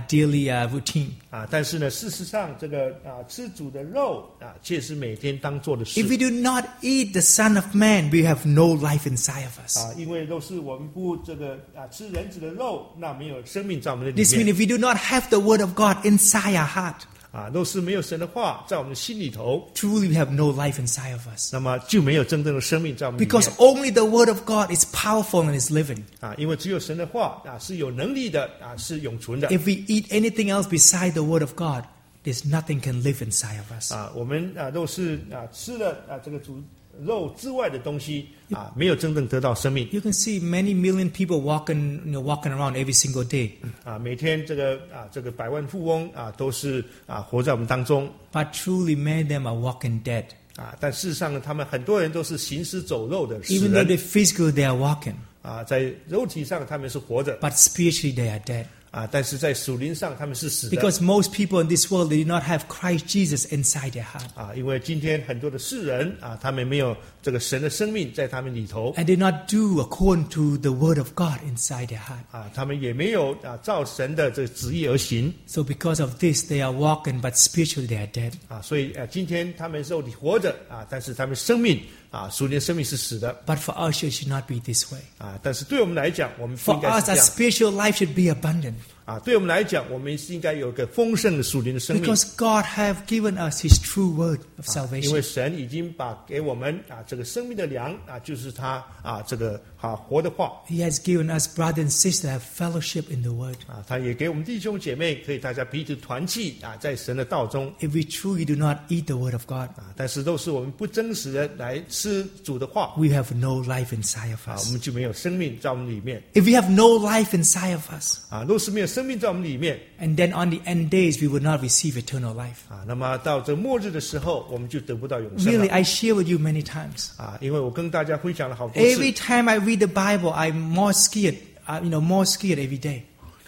Speaker 1: routine.
Speaker 2: 但是呢，事实上，这个吃主的肉却是每天当做的事。
Speaker 1: If we do not eat the Son of Man, we have no life inside of us.
Speaker 2: 因为都是我们不这个吃人子的肉，那没有生命在我们的里
Speaker 1: This means
Speaker 2: 面。
Speaker 1: if we do not have the Word of God inside our heart,
Speaker 2: 都是没有神的话在我们的心里头，
Speaker 1: truly we have no life inside of us.
Speaker 2: 那么就没有真正的生命在我们里面。
Speaker 1: Because only the Word of God is powerful and is living.
Speaker 2: 因为只有神的话是有能力的是永存的。
Speaker 1: If we eat anything else beside the Word of God, there's nothing can live inside of us.
Speaker 2: 我们都是吃了这个主肉之外的东西没有真正得到生命。
Speaker 1: You can see many million people walking around every single day.
Speaker 2: 每天这个百万富翁都是活在我们当中。
Speaker 1: But truly, many of them are walking dead.
Speaker 2: 但事实上呢，他们很多人都是行尸走肉的死
Speaker 1: Even though
Speaker 2: 人。
Speaker 1: they physically they are walking,
Speaker 2: 在肉体上他们是活着
Speaker 1: but spiritually they are dead.
Speaker 2: 但是在属灵上他们是死的。
Speaker 1: Because most people in this world, they do not have Christ Jesus inside their heart.
Speaker 2: 因为今天很多的世人他们没有这个神的生命在他们里头
Speaker 1: And they do not do according to the word of God inside their heart.
Speaker 2: 他们也没有照神的这个旨意而行
Speaker 1: So because of this, they are walking, but spiritually they are dead.
Speaker 2: 所以今天他们肉体活着但是他们生命属灵的生命是死的
Speaker 1: But for us, it should not be this way.
Speaker 2: 但是对我们来讲，我们不
Speaker 1: For
Speaker 2: 应该是
Speaker 1: us,
Speaker 2: 这
Speaker 1: our
Speaker 2: 样
Speaker 1: spiritual life should be abundant.
Speaker 2: 对我们来讲，我们是应该有一个丰盛的属灵的生命
Speaker 1: Because God have given us His true word of
Speaker 2: 因为
Speaker 1: salvation.
Speaker 2: 神已经给我们这个生命的粮就是他这个活的话
Speaker 1: He has given us brothers and sisters to have fellowship in the word.
Speaker 2: 他也给我们弟兄姐妹可以大家彼此团契在神的道中
Speaker 1: If we truly do not eat the word of God,
Speaker 2: 但是都是我们不真实的来吃主的话
Speaker 1: we have no life inside of
Speaker 2: 我
Speaker 1: us.
Speaker 2: 们就没有生命在我们里面
Speaker 1: If we have no life inside of us,
Speaker 2: 若是没有生命在我们里面
Speaker 1: and then on the end days we will not receive eternal life.
Speaker 2: 那么到这末日的时候，我们就得不到永生
Speaker 1: Really,
Speaker 2: 了
Speaker 1: I share with you many times.
Speaker 2: 因为我跟大家分享了好多
Speaker 1: Every
Speaker 2: 次
Speaker 1: time I read the Bible, I'm more scared. More scared every day.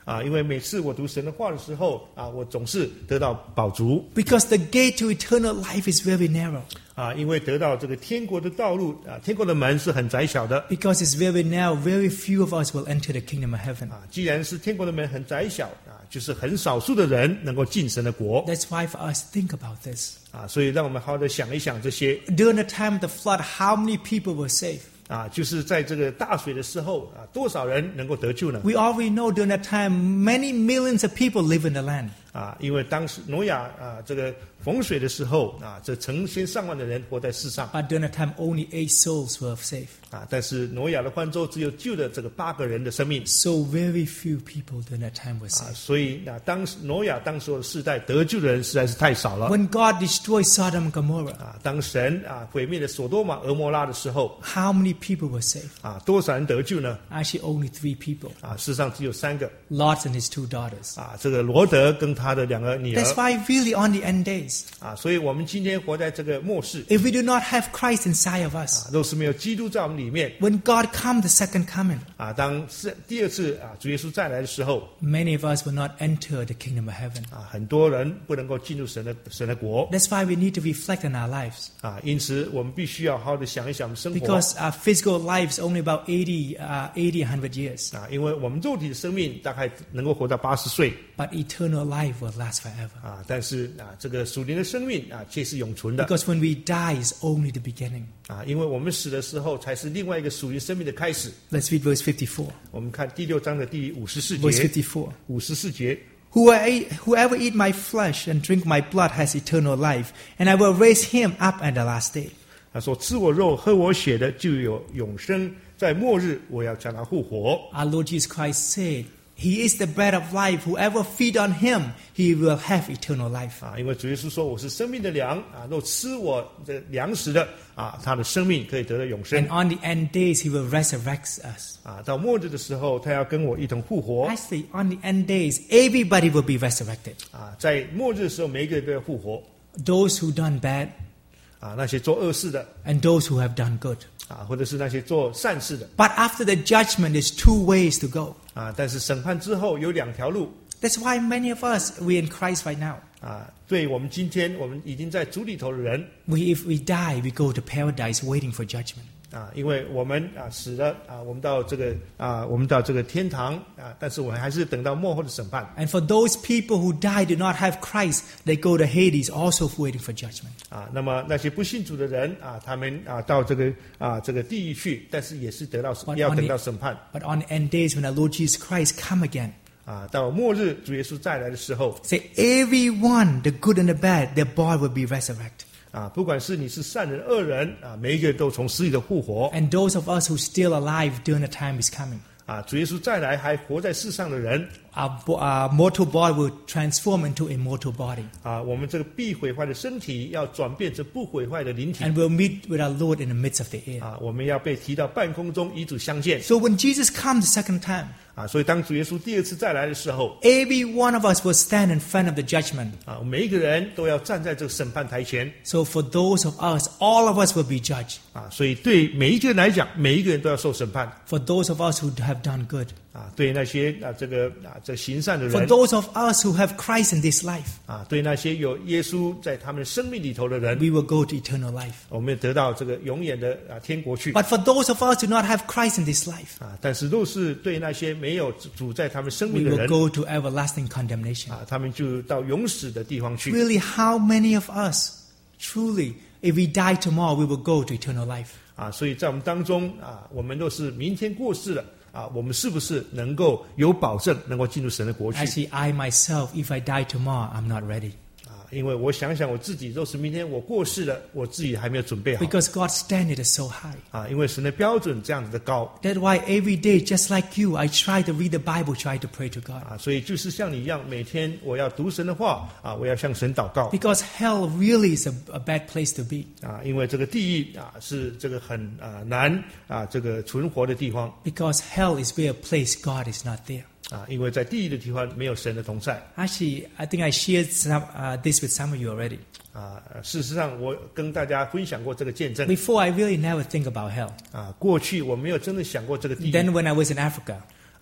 Speaker 2: 因为每次我读神的话的时候我总是得到饱足。
Speaker 1: Because the gate to eternal life is very narrow.
Speaker 2: 因为得到这个天国的道路天国的门是很窄小的。
Speaker 1: Because it's very narrow, very few of us will enter the kingdom of heaven.
Speaker 2: 既然是天国的门很窄小就是很少数的人能够进神的国。
Speaker 1: That's why for us, think about this.
Speaker 2: 所以让我们好好的想一想这些。
Speaker 1: During the time of the flood, how many people were saved?
Speaker 2: 就是在这个大水的时候多少人能够得救呢？
Speaker 1: We already know during that time, many millions of people live in the land.
Speaker 2: 因为当时挪亚这个洪水的时候这成千上万的人活在世上。
Speaker 1: But during that time, only 8 souls were saved.
Speaker 2: 但是挪亚的方舟只有救了这个8个人的生命。
Speaker 1: So very few people during that time were saved.
Speaker 2: 所以挪亚当时的世代得救的人实在是太少了。
Speaker 1: When God destroyed Sodom and Gomorrah,
Speaker 2: 当神毁灭了所多玛、俄摩拉的时候
Speaker 1: how many people were saved?
Speaker 2: 多少人得救呢？
Speaker 1: Actually, only 3 people.
Speaker 2: 事实上只有3个。
Speaker 1: Lot and his 2 daughters.
Speaker 2: 这个罗德跟他的2个女儿。
Speaker 1: That's why really on the end days,
Speaker 2: 所以我们今天活在这个末世。
Speaker 1: if we do not have Christ inside of us,
Speaker 2: 若是没有基督在我们里面，
Speaker 1: when God comes the second coming,
Speaker 2: 当第二次主耶稣再来的时候，
Speaker 1: many of us will not enter the kingdom of heaven.
Speaker 2: 很多人不能够进入神的国。
Speaker 1: That's why we need to reflect on our lives.
Speaker 2: 因此我们必须要好好的想一想我们生活。
Speaker 1: Because our physical lives only about 80, 100 years.
Speaker 2: 因为我们肉体的生命大概能够活到80岁。
Speaker 1: But eternal life will last forever.
Speaker 2: 但是这个属灵的生命却是永存的。
Speaker 1: Because when we die is only the beginning.
Speaker 2: 因为我们死的时候才是另外一个属灵生命的开始。
Speaker 1: Let's read verse 54.
Speaker 2: 我们看第6章的第54
Speaker 1: Verse
Speaker 2: 节。
Speaker 1: 54.
Speaker 2: 54节。
Speaker 1: Whoever eat my flesh and drink my blood has eternal life, and I will raise him up at the last day.
Speaker 2: 他说：“吃我肉、喝我血的，就有永生。在末日，我要将他复活。”
Speaker 1: Our Lord Jesus Christ said, He is the bread of life. Whoever feed on Him, he will have eternal life.
Speaker 2: 因为主耶稣说：“我是生命的粮若吃我的粮食的他的生命可以得到永生。”
Speaker 1: And on the end days, He will resurrect us.
Speaker 2: 到末日的时候，他要跟我一同复活。
Speaker 1: Actually, on the end days, everybody will be resurrected.
Speaker 2: 在末日的时候，每一个人都要复活。
Speaker 1: Those who done bad,
Speaker 2: 那些做恶事的
Speaker 1: and those who have done good.
Speaker 2: 或者是那些做善事的
Speaker 1: But after the judgment, there's 2 ways to go.
Speaker 2: 但是审判之后有2条路。
Speaker 1: That's why many of us, we're in Christ right now.
Speaker 2: 对我们今天我们已经在主里头的人
Speaker 1: If we die, we go to paradise waiting for judgment.
Speaker 2: 因为我们死了我们到这个天堂但是我们还是等到末后的审判。
Speaker 1: And for those people who die do not have Christ, they go to Hades also waiting for judgment.
Speaker 2: 那么那些不信主的人他们到这个地狱去，但是也是要等到审判。
Speaker 1: But on the end days when the Lord Jesus Christ come again,
Speaker 2: 到末日主耶稣再来的时候
Speaker 1: say everyone, the good and the bad, their body will be resurrected.
Speaker 2: 不管是你是善人恶人每一个都从死里的复活。
Speaker 1: And those of us who still alive during the time is coming,
Speaker 2: 主耶稣再来还活在世上的人
Speaker 1: our mortal body will transform into a mortal body.
Speaker 2: 我们这个必毁坏的身体要转变成不毁坏的灵体。
Speaker 1: And we'll meet with our Lord in the midst of the air.
Speaker 2: 我们要被提到半空中与主相见。
Speaker 1: So when Jesus comes the second time,
Speaker 2: 所以当主耶稣第二次再来的时候
Speaker 1: every one of us will stand in front of the judgment.
Speaker 2: 每一个人都要站在这个审判台前。
Speaker 1: So for those of us, all of us will be judged.
Speaker 2: 所以对每一个人来讲，每一个人都要受审判。
Speaker 1: For those of us who have done good.
Speaker 2: 对那些这行善的
Speaker 1: For
Speaker 2: 人
Speaker 1: those of us who have Christ in this life,
Speaker 2: 对那些有耶稣在他们生命里头的人
Speaker 1: we will go to eternal life.
Speaker 2: 我们得到这个永远的天国去。
Speaker 1: But for those of us who do not have Christ in this life,
Speaker 2: 但是若是对那些没有主在他们生
Speaker 1: we
Speaker 2: 命的
Speaker 1: will
Speaker 2: 人
Speaker 1: go to everlasting condemnation.
Speaker 2: 他们就到永死的地方去。
Speaker 1: Really, how many of us, truly, if we die tomorrow, we will go to eternal life?
Speaker 2: 所以在我们当中我们若是明天过世了我们是不是能够有保证能够进入神的国去？
Speaker 1: Actually, I myself, if I die tomorrow, I'm not ready.
Speaker 2: 因为我想想我自己，若是明天我过世了，我自己还没有准备好。
Speaker 1: Because God's standard is so high.
Speaker 2: 因为神的标准这样子的高。
Speaker 1: That's why every day, just like you, I try to read the Bible, try to pray to God.
Speaker 2: 所以就是像你一样，每天我要读神的话我要向神祷告。
Speaker 1: Because hell really is a bad place to be.
Speaker 2: 因为这个地狱是这个很难这个存活的地方。
Speaker 1: Because hell is where a place God is not there.
Speaker 2: 因为在地狱的地方没有神的同在。
Speaker 1: Actually, I think I shared this with some of you already.
Speaker 2: 事实上，我跟大家分享过这个见证。
Speaker 1: Before, I really never think about hell.
Speaker 2: 过去我没有真的想过这个地狱。
Speaker 1: Then when I was in Africa,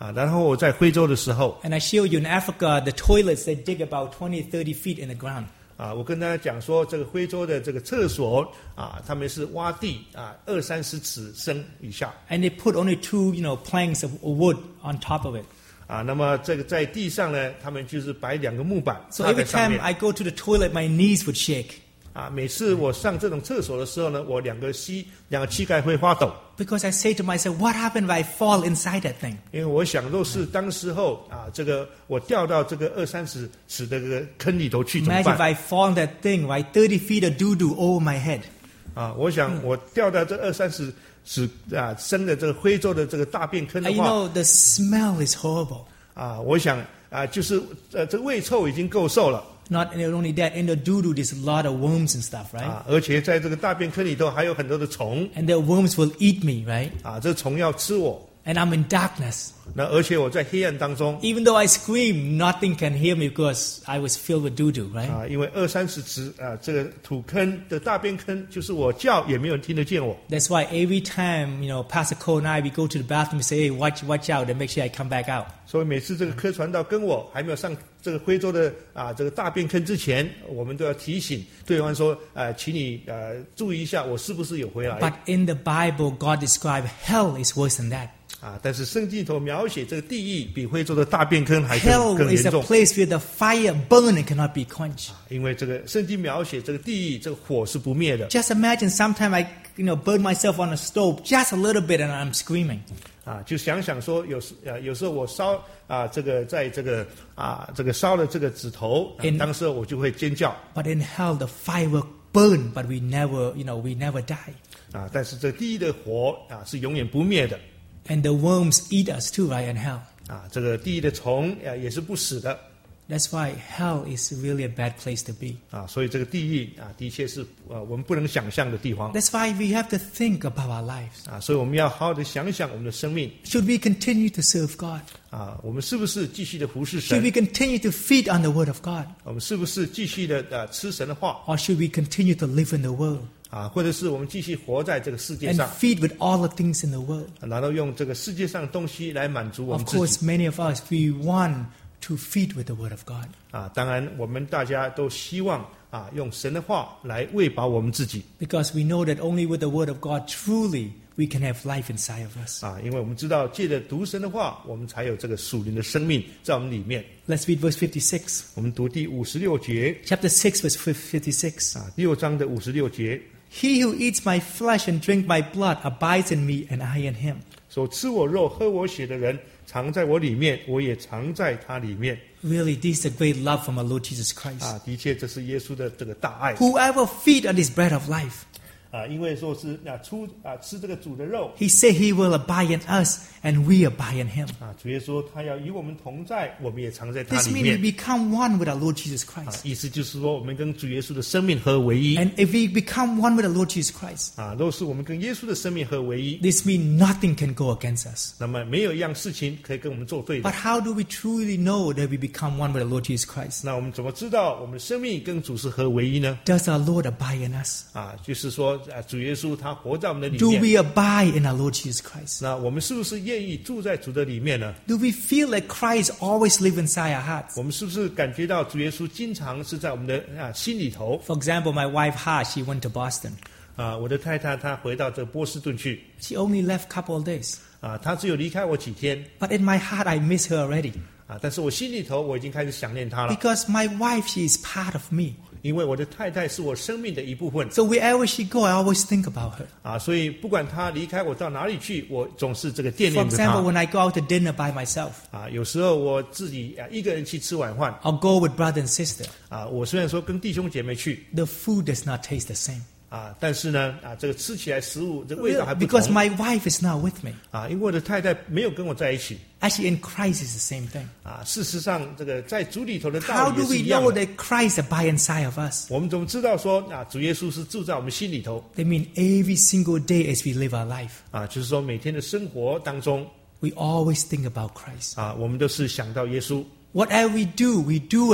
Speaker 2: 然后我在非洲的时候
Speaker 1: and I show you in Africa, the toilets, they dig about 20, 30 feet in the ground.
Speaker 2: 我跟大家讲说，这个非洲的这个厕所他们是挖地20-30尺深以下
Speaker 1: And they put only 2, planks of wood on top of it.
Speaker 2: 那么这个在地上呢，他们就是摆2个木板
Speaker 1: So
Speaker 2: 插
Speaker 1: every
Speaker 2: 在上
Speaker 1: time
Speaker 2: 面
Speaker 1: I go to the toilet, my knees would shake
Speaker 2: 每次我上这种厕所的时候呢，我两个膝盖会发抖，
Speaker 1: because I say to myself, what happened if I fall inside that thing?
Speaker 2: 因为我想，若是当时候这个我掉到这个20-30尺的这个坑里头去怎么
Speaker 1: Imagine if
Speaker 2: 办？
Speaker 1: I fall in that thing, right? 30 feet of doo-doo over my head.
Speaker 2: 我想我掉到这20-30尺深的这个非洲的这个大便坑的
Speaker 1: And
Speaker 2: 话，
Speaker 1: the smell is horrible.
Speaker 2: 我想就是这个胃臭已经够受了。
Speaker 1: Not only that, in the doo-doo, there's a lot of worms and stuff, right?
Speaker 2: 而且在这个大便坑里头还有很多的虫
Speaker 1: And the worms will eat me, right?
Speaker 2: 这虫要吃我，
Speaker 1: And I'm in darkness.
Speaker 2: 而且我在黑暗当中
Speaker 1: Even though I scream, nothing can hear me because I was filled with doo-doo, right?
Speaker 2: 因为20-30尺这个土坑的大便坑，就是我叫也没有人听得见我。
Speaker 1: That's why every time, Pastor Cole and I, we go to the bathroom, we say, hey, watch out and make sure I come back out.
Speaker 2: 所以每次这个柯传道跟我还没有上这个非洲的这个大便坑之前，我们都要提醒对方说，请你注意一下，我是不是有回来。
Speaker 1: But in the Bible, God described hell is worse than that.
Speaker 2: 但是圣经里头描写这个地狱比非洲的大便坑还更
Speaker 1: Hell is
Speaker 2: 严
Speaker 1: a
Speaker 2: 重，
Speaker 1: place where the fire burns and cannot be quenched.
Speaker 2: 因为这个圣经描写这个地狱这个火是不灭的。
Speaker 1: Just imagine sometime I, burn myself on a stove just a little bit and I'm screaming.
Speaker 2: 就想想说，有时候我烧这个在这个这个烧的这个指头，当时我就会尖叫。
Speaker 1: But in hell, the fire will burn, but we never die.
Speaker 2: 但是这地狱的火是永远不灭的。
Speaker 1: And the worms eat us too, right, in hell.
Speaker 2: 这个地狱的虫也是不死的。
Speaker 1: That's why hell is really a bad place to be.
Speaker 2: 所以这个地狱的确是我们不能想象的地方。
Speaker 1: That's why we have to think about our lives.
Speaker 2: 所以我们要好好的想想我们的生命。
Speaker 1: Should we continue to serve God?
Speaker 2: 我们是不是继续的服侍
Speaker 1: Should
Speaker 2: 神
Speaker 1: we？ continue to feed on the Word of God?
Speaker 2: 我们是不是继续的吃神的话？
Speaker 1: Or should we continue to live in the world
Speaker 2: 或者是我们继续活在这个世界
Speaker 1: and
Speaker 2: 上，
Speaker 1: feed with all the things in the world?
Speaker 2: 然后用这个世界上的东西来满足我
Speaker 1: Of
Speaker 2: 们自
Speaker 1: course,
Speaker 2: 己。
Speaker 1: many of us, we want to feed with the Word of God.
Speaker 2: 当然我们大家都希望用神的话来喂饱我们自己。
Speaker 1: Because we know that only with the Word of God, truly, we can have life inside of us.
Speaker 2: 因为我们知道借着读神的话，我们才有这个属灵的生命在我们里面。
Speaker 1: Let's read verse 56.
Speaker 2: 我们读第56节
Speaker 1: Chapter 6, verse 56.
Speaker 2: 6章的56节，
Speaker 1: He who eats my flesh and drink my blood abides in me, and I in him.
Speaker 2: 说吃我肉喝我血的人，藏在我里面，我也藏在他里面。
Speaker 1: Really, this is a great love from our Lord Jesus Christ.
Speaker 2: 的确，这是耶稣的这个大爱。
Speaker 1: Whoever feed on this bread of life,
Speaker 2: 因为说是吃这个主的肉，
Speaker 1: he said he will abide in us, and we abide in him.
Speaker 2: 主耶稣说他要与我们同在，我们也藏在他
Speaker 1: This
Speaker 2: 里
Speaker 1: means we
Speaker 2: 面。
Speaker 1: become one with our Lord Jesus Christ.
Speaker 2: 意思就是说，我们跟主耶稣的生命合为一。
Speaker 1: And if we become one with our Lord Jesus Christ,
Speaker 2: 若是我们跟耶稣的生命合为一，
Speaker 1: this means nothing can go against us.
Speaker 2: 那么没有一样事情可以跟我们作对的
Speaker 1: But。how do we truly know that we become one with our Lord Jesus Christ?
Speaker 2: 那我们怎么知道我们的生命跟主是合为一呢？
Speaker 1: Does our Lord abide in us?
Speaker 2: 就是说，主耶稣他活在我们的里
Speaker 1: Do
Speaker 2: 面。
Speaker 1: we abide in our Lord Jesus Christ?
Speaker 2: 那我们是不是愿意住在主的里面呢？
Speaker 1: Do we feel like Christ always lives inside our hearts?
Speaker 2: 我们是不是感觉到主耶稣经常是在我们的心里头？
Speaker 1: For example, my wife Ha, she went to Boston.
Speaker 2: 我的太太她回到这波士顿去，
Speaker 1: She only left a couple of days.
Speaker 2: 她只有离开我几天，
Speaker 1: But in my heart, I miss her already.
Speaker 2: 但是我心里头我已经开始想念她了，
Speaker 1: Because my wife, she is part of me.
Speaker 2: 因为我的太太是我生命的一部分。
Speaker 1: So wherever she go, I always think about her.
Speaker 2: 所以不管她离开我到哪里去，我总是这个惦
Speaker 1: For
Speaker 2: 念着
Speaker 1: example,
Speaker 2: 她。
Speaker 1: when I go out to dinner by myself,
Speaker 2: 有时候我自己一个人去吃晚饭，
Speaker 1: I'll go with brother and sister.
Speaker 2: 我虽然说跟弟兄姐妹去，
Speaker 1: The food does not taste the same.
Speaker 2: 但是呢，这个吃起来食物这个味道还不
Speaker 1: Because
Speaker 2: 同。
Speaker 1: my wife is not with me.
Speaker 2: 因为我的太太没有跟我在一起。
Speaker 1: Actually, in Christ, it's the same thing.
Speaker 2: 事实上，这个在主里头的
Speaker 1: How
Speaker 2: 道理
Speaker 1: do
Speaker 2: 也是
Speaker 1: we
Speaker 2: 一样
Speaker 1: know
Speaker 2: 的。
Speaker 1: that Christ abides inside of us?
Speaker 2: 我们怎么知道说主耶稣是住在我们心里头？
Speaker 1: They mean every single day as we live our life,
Speaker 2: 就是说每天的生活当中，
Speaker 1: we always think about Christ.
Speaker 2: 我们都是想到耶稣。
Speaker 1: Whatever we do it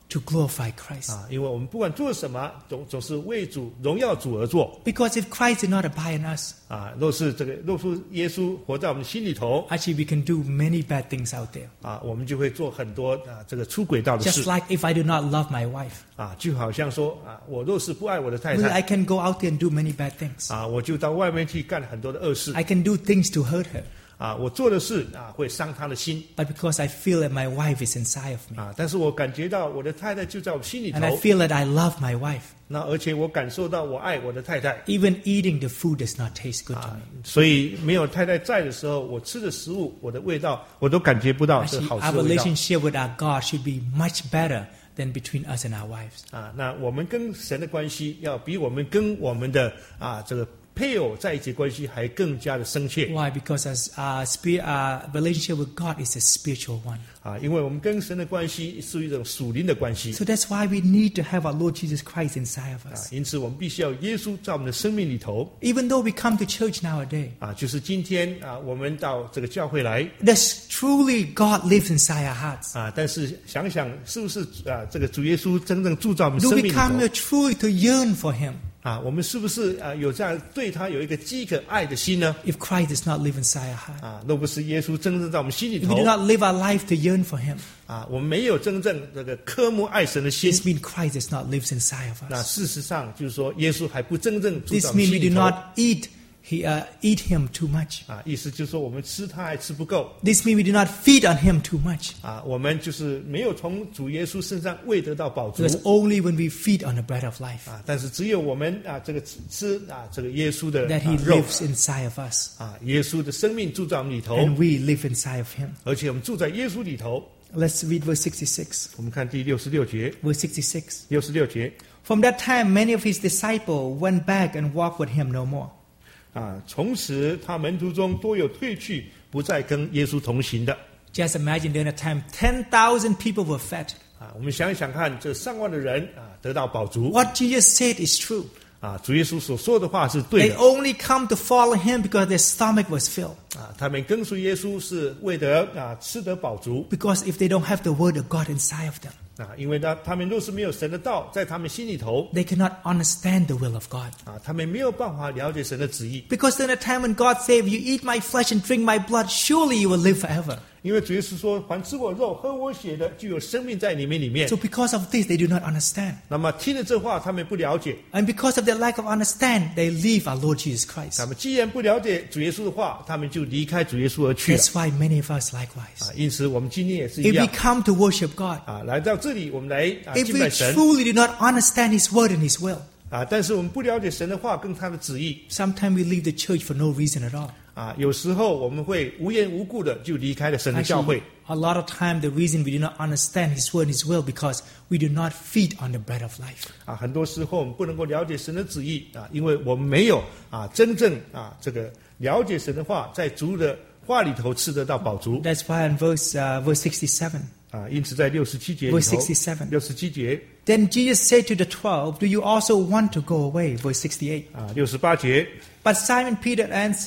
Speaker 1: to glorify Christ.
Speaker 2: 啊，因为我们不管做什么，总是为主荣耀主而做
Speaker 1: Because if Christ did not abide in us,
Speaker 2: 啊。若是耶稣活在我们心里头
Speaker 1: actually we can do many bad things out there.
Speaker 2: 啊，我们就会做很多这个出轨道的
Speaker 1: Just
Speaker 2: 事
Speaker 1: like if I do not love my wife,
Speaker 2: 啊，就好像说啊，我若是不爱我的太
Speaker 1: well,
Speaker 2: 太
Speaker 1: I can go out there and do many bad things.
Speaker 2: 啊，我就到外面去干很多的恶事
Speaker 1: I can do things to hurt her.
Speaker 2: 啊，我做的事啊会伤她的心
Speaker 1: But because I feel that my wife is inside of me,
Speaker 2: 啊，但是我感觉到我的太太就在我心里
Speaker 1: and I
Speaker 2: 头，
Speaker 1: feel that I love my wife,
Speaker 2: 那而且我感受到我爱我的太太
Speaker 1: even eating the food does not taste good to
Speaker 2: 啊
Speaker 1: me.
Speaker 2: 所以没有太太在的时候，我吃的食物，我的味道我都感觉不到是
Speaker 1: Actually,
Speaker 2: 好
Speaker 1: our
Speaker 2: 吃的味道
Speaker 1: relationship with our God should be much better than between us and our wives.
Speaker 2: 啊。那我们跟神的关系要比我们跟我们的这个配偶在一起关系还更加的深切
Speaker 1: Why? Because our relationship with God is a spiritual one.
Speaker 2: 啊，因为我们跟神的关系是一种属灵的关系
Speaker 1: So that's why we need to have our Lord Jesus Christ inside of
Speaker 2: 啊，
Speaker 1: us.
Speaker 2: 因此我们必须要有耶稣在我们的生命里头
Speaker 1: Even though we come to church nowadays,
Speaker 2: 啊，就是今天我们到这个教会来
Speaker 1: does truly God lives inside our hearts?
Speaker 2: 啊，但是想想是不是这个主耶稣真正住在我们
Speaker 1: Do
Speaker 2: 生
Speaker 1: we
Speaker 2: 命里
Speaker 1: come
Speaker 2: 头
Speaker 1: here truly to yearn for Him?
Speaker 2: 啊？我们是不是有这样对他有一个饥渴爱的心呢？
Speaker 1: If Christ does not live inside our heart,
Speaker 2: 啊，若不是耶稣真正在我们心里
Speaker 1: if
Speaker 2: 头
Speaker 1: we do not live our life to yearn for Him,
Speaker 2: 啊，我们没有真正这个渴慕爱神的心
Speaker 1: this，means Christ does not live inside of
Speaker 2: 那
Speaker 1: us.
Speaker 2: 事实上就是说，耶稣还不真正住在
Speaker 1: This
Speaker 2: 我们
Speaker 1: means
Speaker 2: 心
Speaker 1: we
Speaker 2: 里
Speaker 1: do
Speaker 2: 头
Speaker 1: not eat Him too much.
Speaker 2: 啊，意思就是说我们吃他还吃不够
Speaker 1: This means we do not feed on Him too much.
Speaker 2: 啊，我们就是没有从主耶稣身上喂得到饱足
Speaker 1: Because only when we feed on the bread of life
Speaker 2: 啊，但是只有我们这个吃这个耶稣的
Speaker 1: that He
Speaker 2: 肉
Speaker 1: lives inside of us,
Speaker 2: 啊，耶稣的生命住在我们里头，
Speaker 1: and we live inside of Him.
Speaker 2: 而且我们住在耶稣里头。
Speaker 1: Let's read verse 66.
Speaker 2: 我们看第66节，
Speaker 1: Verse 66.
Speaker 2: 66节
Speaker 1: From that time, many of His disciples went back and walked with Him no more.
Speaker 2: 啊，从此他门徒中多有退去，不再跟耶稣同行的
Speaker 1: Just imagine during that time, 10,000 people were fed.
Speaker 2: 啊。我们想一想看，这上万的人得到饱足
Speaker 1: What Jesus said is true.
Speaker 2: 啊，主耶稣所说的话是对
Speaker 1: They
Speaker 2: 的
Speaker 1: only come to follow Him because their stomach was filled.
Speaker 2: 啊。他们跟随耶稣是为得吃得饱足
Speaker 1: Because if they don't have the Word of God inside of them,
Speaker 2: 啊，因为他们若是没有神的道在他们心里头
Speaker 1: they cannot understand the will of God.
Speaker 2: 啊，他们没有办法了解神的旨意，
Speaker 1: Because in the time when God said, "You eat my flesh and drink my blood, surely you will live forever."
Speaker 2: 因为主耶稣说：“凡吃我肉、喝我血的，就有生命在里面。”
Speaker 1: So because of this, they do not understand.
Speaker 2: 那么听了这话，他们不了解。
Speaker 1: And because of their lack of understand, they leave our Lord Jesus Christ.
Speaker 2: 他们既然不了解主耶稣的话，他们就离开主耶稣而去了
Speaker 1: That's why many of us likewise.
Speaker 2: 啊。因此，我们今天也是一
Speaker 1: If we
Speaker 2: 样
Speaker 1: come to worship God,
Speaker 2: 啊，来到这里，我们来敬
Speaker 1: if we
Speaker 2: 拜神
Speaker 1: truly do not understand His word and His will,
Speaker 2: 啊，但是我们不了解神的话跟他的旨意
Speaker 1: sometimes we leave the church for no reason at all.
Speaker 2: 啊，有时候我们会无缘无故的就离开了神的教会
Speaker 1: Actually, a lot of time the reason we do not understand His word and His will because we do not feed on the bread of life.
Speaker 2: 啊。很多时候我们不能够了解神的旨意啊，因为我们没有真正这个了解神的话，在主的话里头吃得到饱足
Speaker 1: That's why in verse 67,
Speaker 2: 啊。因此在67节里头
Speaker 1: Verse 67
Speaker 2: 67节
Speaker 1: then Jesus said to the 12, "Do you also want to go away?" Verse 68.
Speaker 2: 68节
Speaker 1: But Simon Peter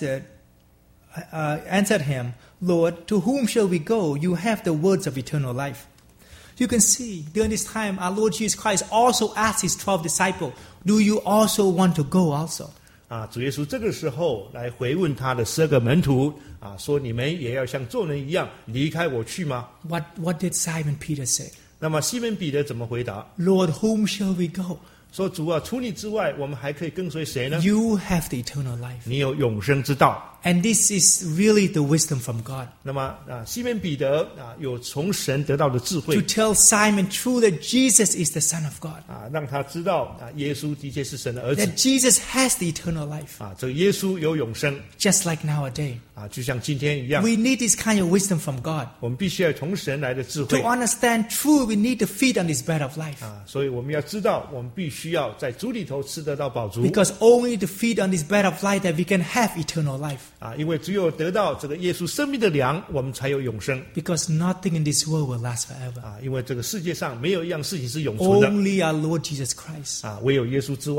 Speaker 1: answered him, "Lord, to whom shall we go? You have the words of eternal life." You can see during this time, our Lord Jesus Christ also asked His 12 disciples, "Do you also want to go also?"
Speaker 2: 主耶稣这个时候来回问他的12个门徒说：“你们也要像众人一样离开我去吗
Speaker 1: What did Simon Peter say?？”
Speaker 2: 那么西门彼得怎么回答？
Speaker 1: "Lord, whom shall we go?
Speaker 2: 说：“主啊，除你之外，我们还可以跟随谁呢？
Speaker 1: You have the eternal life."
Speaker 2: 你有永生之道。”
Speaker 1: And this is really the wisdom from God.
Speaker 2: 那么西门彼得有从神得到的智
Speaker 1: To
Speaker 2: 慧
Speaker 1: tell Simon true that Jesus is the Son of God.
Speaker 2: 让他知道耶稣的确是神的儿子
Speaker 1: That Jesus has the eternal life.
Speaker 2: 这个耶稣有永生
Speaker 1: Just like nowadays.
Speaker 2: 就像今天一样，
Speaker 1: We need this kind of wisdom from God.
Speaker 2: 我们必须要从神来的智
Speaker 1: To
Speaker 2: 慧
Speaker 1: understand true, we need to feed on this bread of life.
Speaker 2: 所以我们要知道，我们必须要在主里头吃得到饱足
Speaker 1: Because only to feed on this bread of life that we can have eternal life.
Speaker 2: 因为只有得到这个耶稣生命的粮，我们才有永生
Speaker 1: Because nothing in this world will last forever.
Speaker 2: 因为这个世界上没有一样事情是永存的
Speaker 1: Only our Lord Jesus Christ.
Speaker 2: 唯有耶稣之外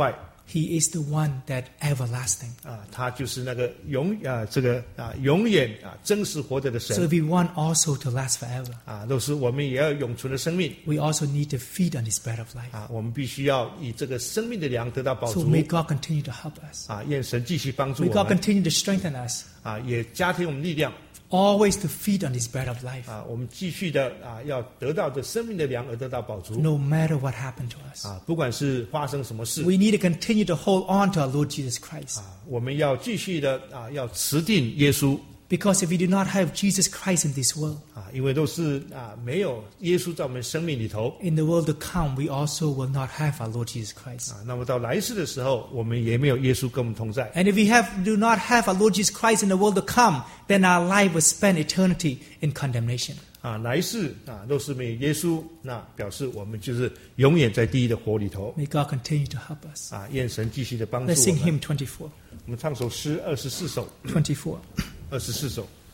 Speaker 1: He is the one that everlasting.
Speaker 2: 他就是那个永远真实活着的
Speaker 1: So
Speaker 2: 神
Speaker 1: if we want also to last forever,
Speaker 2: 都是我们也要永存的生命
Speaker 1: we also need to feed on this bread of life.
Speaker 2: 我们必须要以这个生命的粮得到饱
Speaker 1: So
Speaker 2: 足
Speaker 1: may God continue to help us.
Speaker 2: 愿神继续帮助
Speaker 1: May
Speaker 2: 我
Speaker 1: God
Speaker 2: 们
Speaker 1: continue to strengthen us,
Speaker 2: 也加添我们力量
Speaker 1: always to feed on this bread of life,
Speaker 2: 我们继续的要得到这生命的粮而得到饱足
Speaker 1: no matter what happened to us.
Speaker 2: 不管是发生什么事
Speaker 1: We need to continue to hold on to our Lord Jesus Christ.
Speaker 2: 我们要继续的要持定耶稣
Speaker 1: Because if we do not have Jesus Christ in this world,
Speaker 2: 因为都是没有耶稣在我们生命里头
Speaker 1: in the world to come, we also will not have our Lord Jesus Christ.
Speaker 2: 那么到来世的时候，我们也没有耶稣跟我们同在
Speaker 1: And if we do not have our Lord Jesus Christ in the world to come, then our life will spend eternity in condemnation.
Speaker 2: 来世都是没有耶稣，那表示我们就是永远在地狱的火里头
Speaker 1: May God continue to help us.
Speaker 2: 愿神继续的帮助
Speaker 1: Let's
Speaker 2: 我
Speaker 1: sing
Speaker 2: 们。
Speaker 1: hymn 24.
Speaker 2: 我们唱首诗24首，
Speaker 1: 24.
Speaker 2: 24首。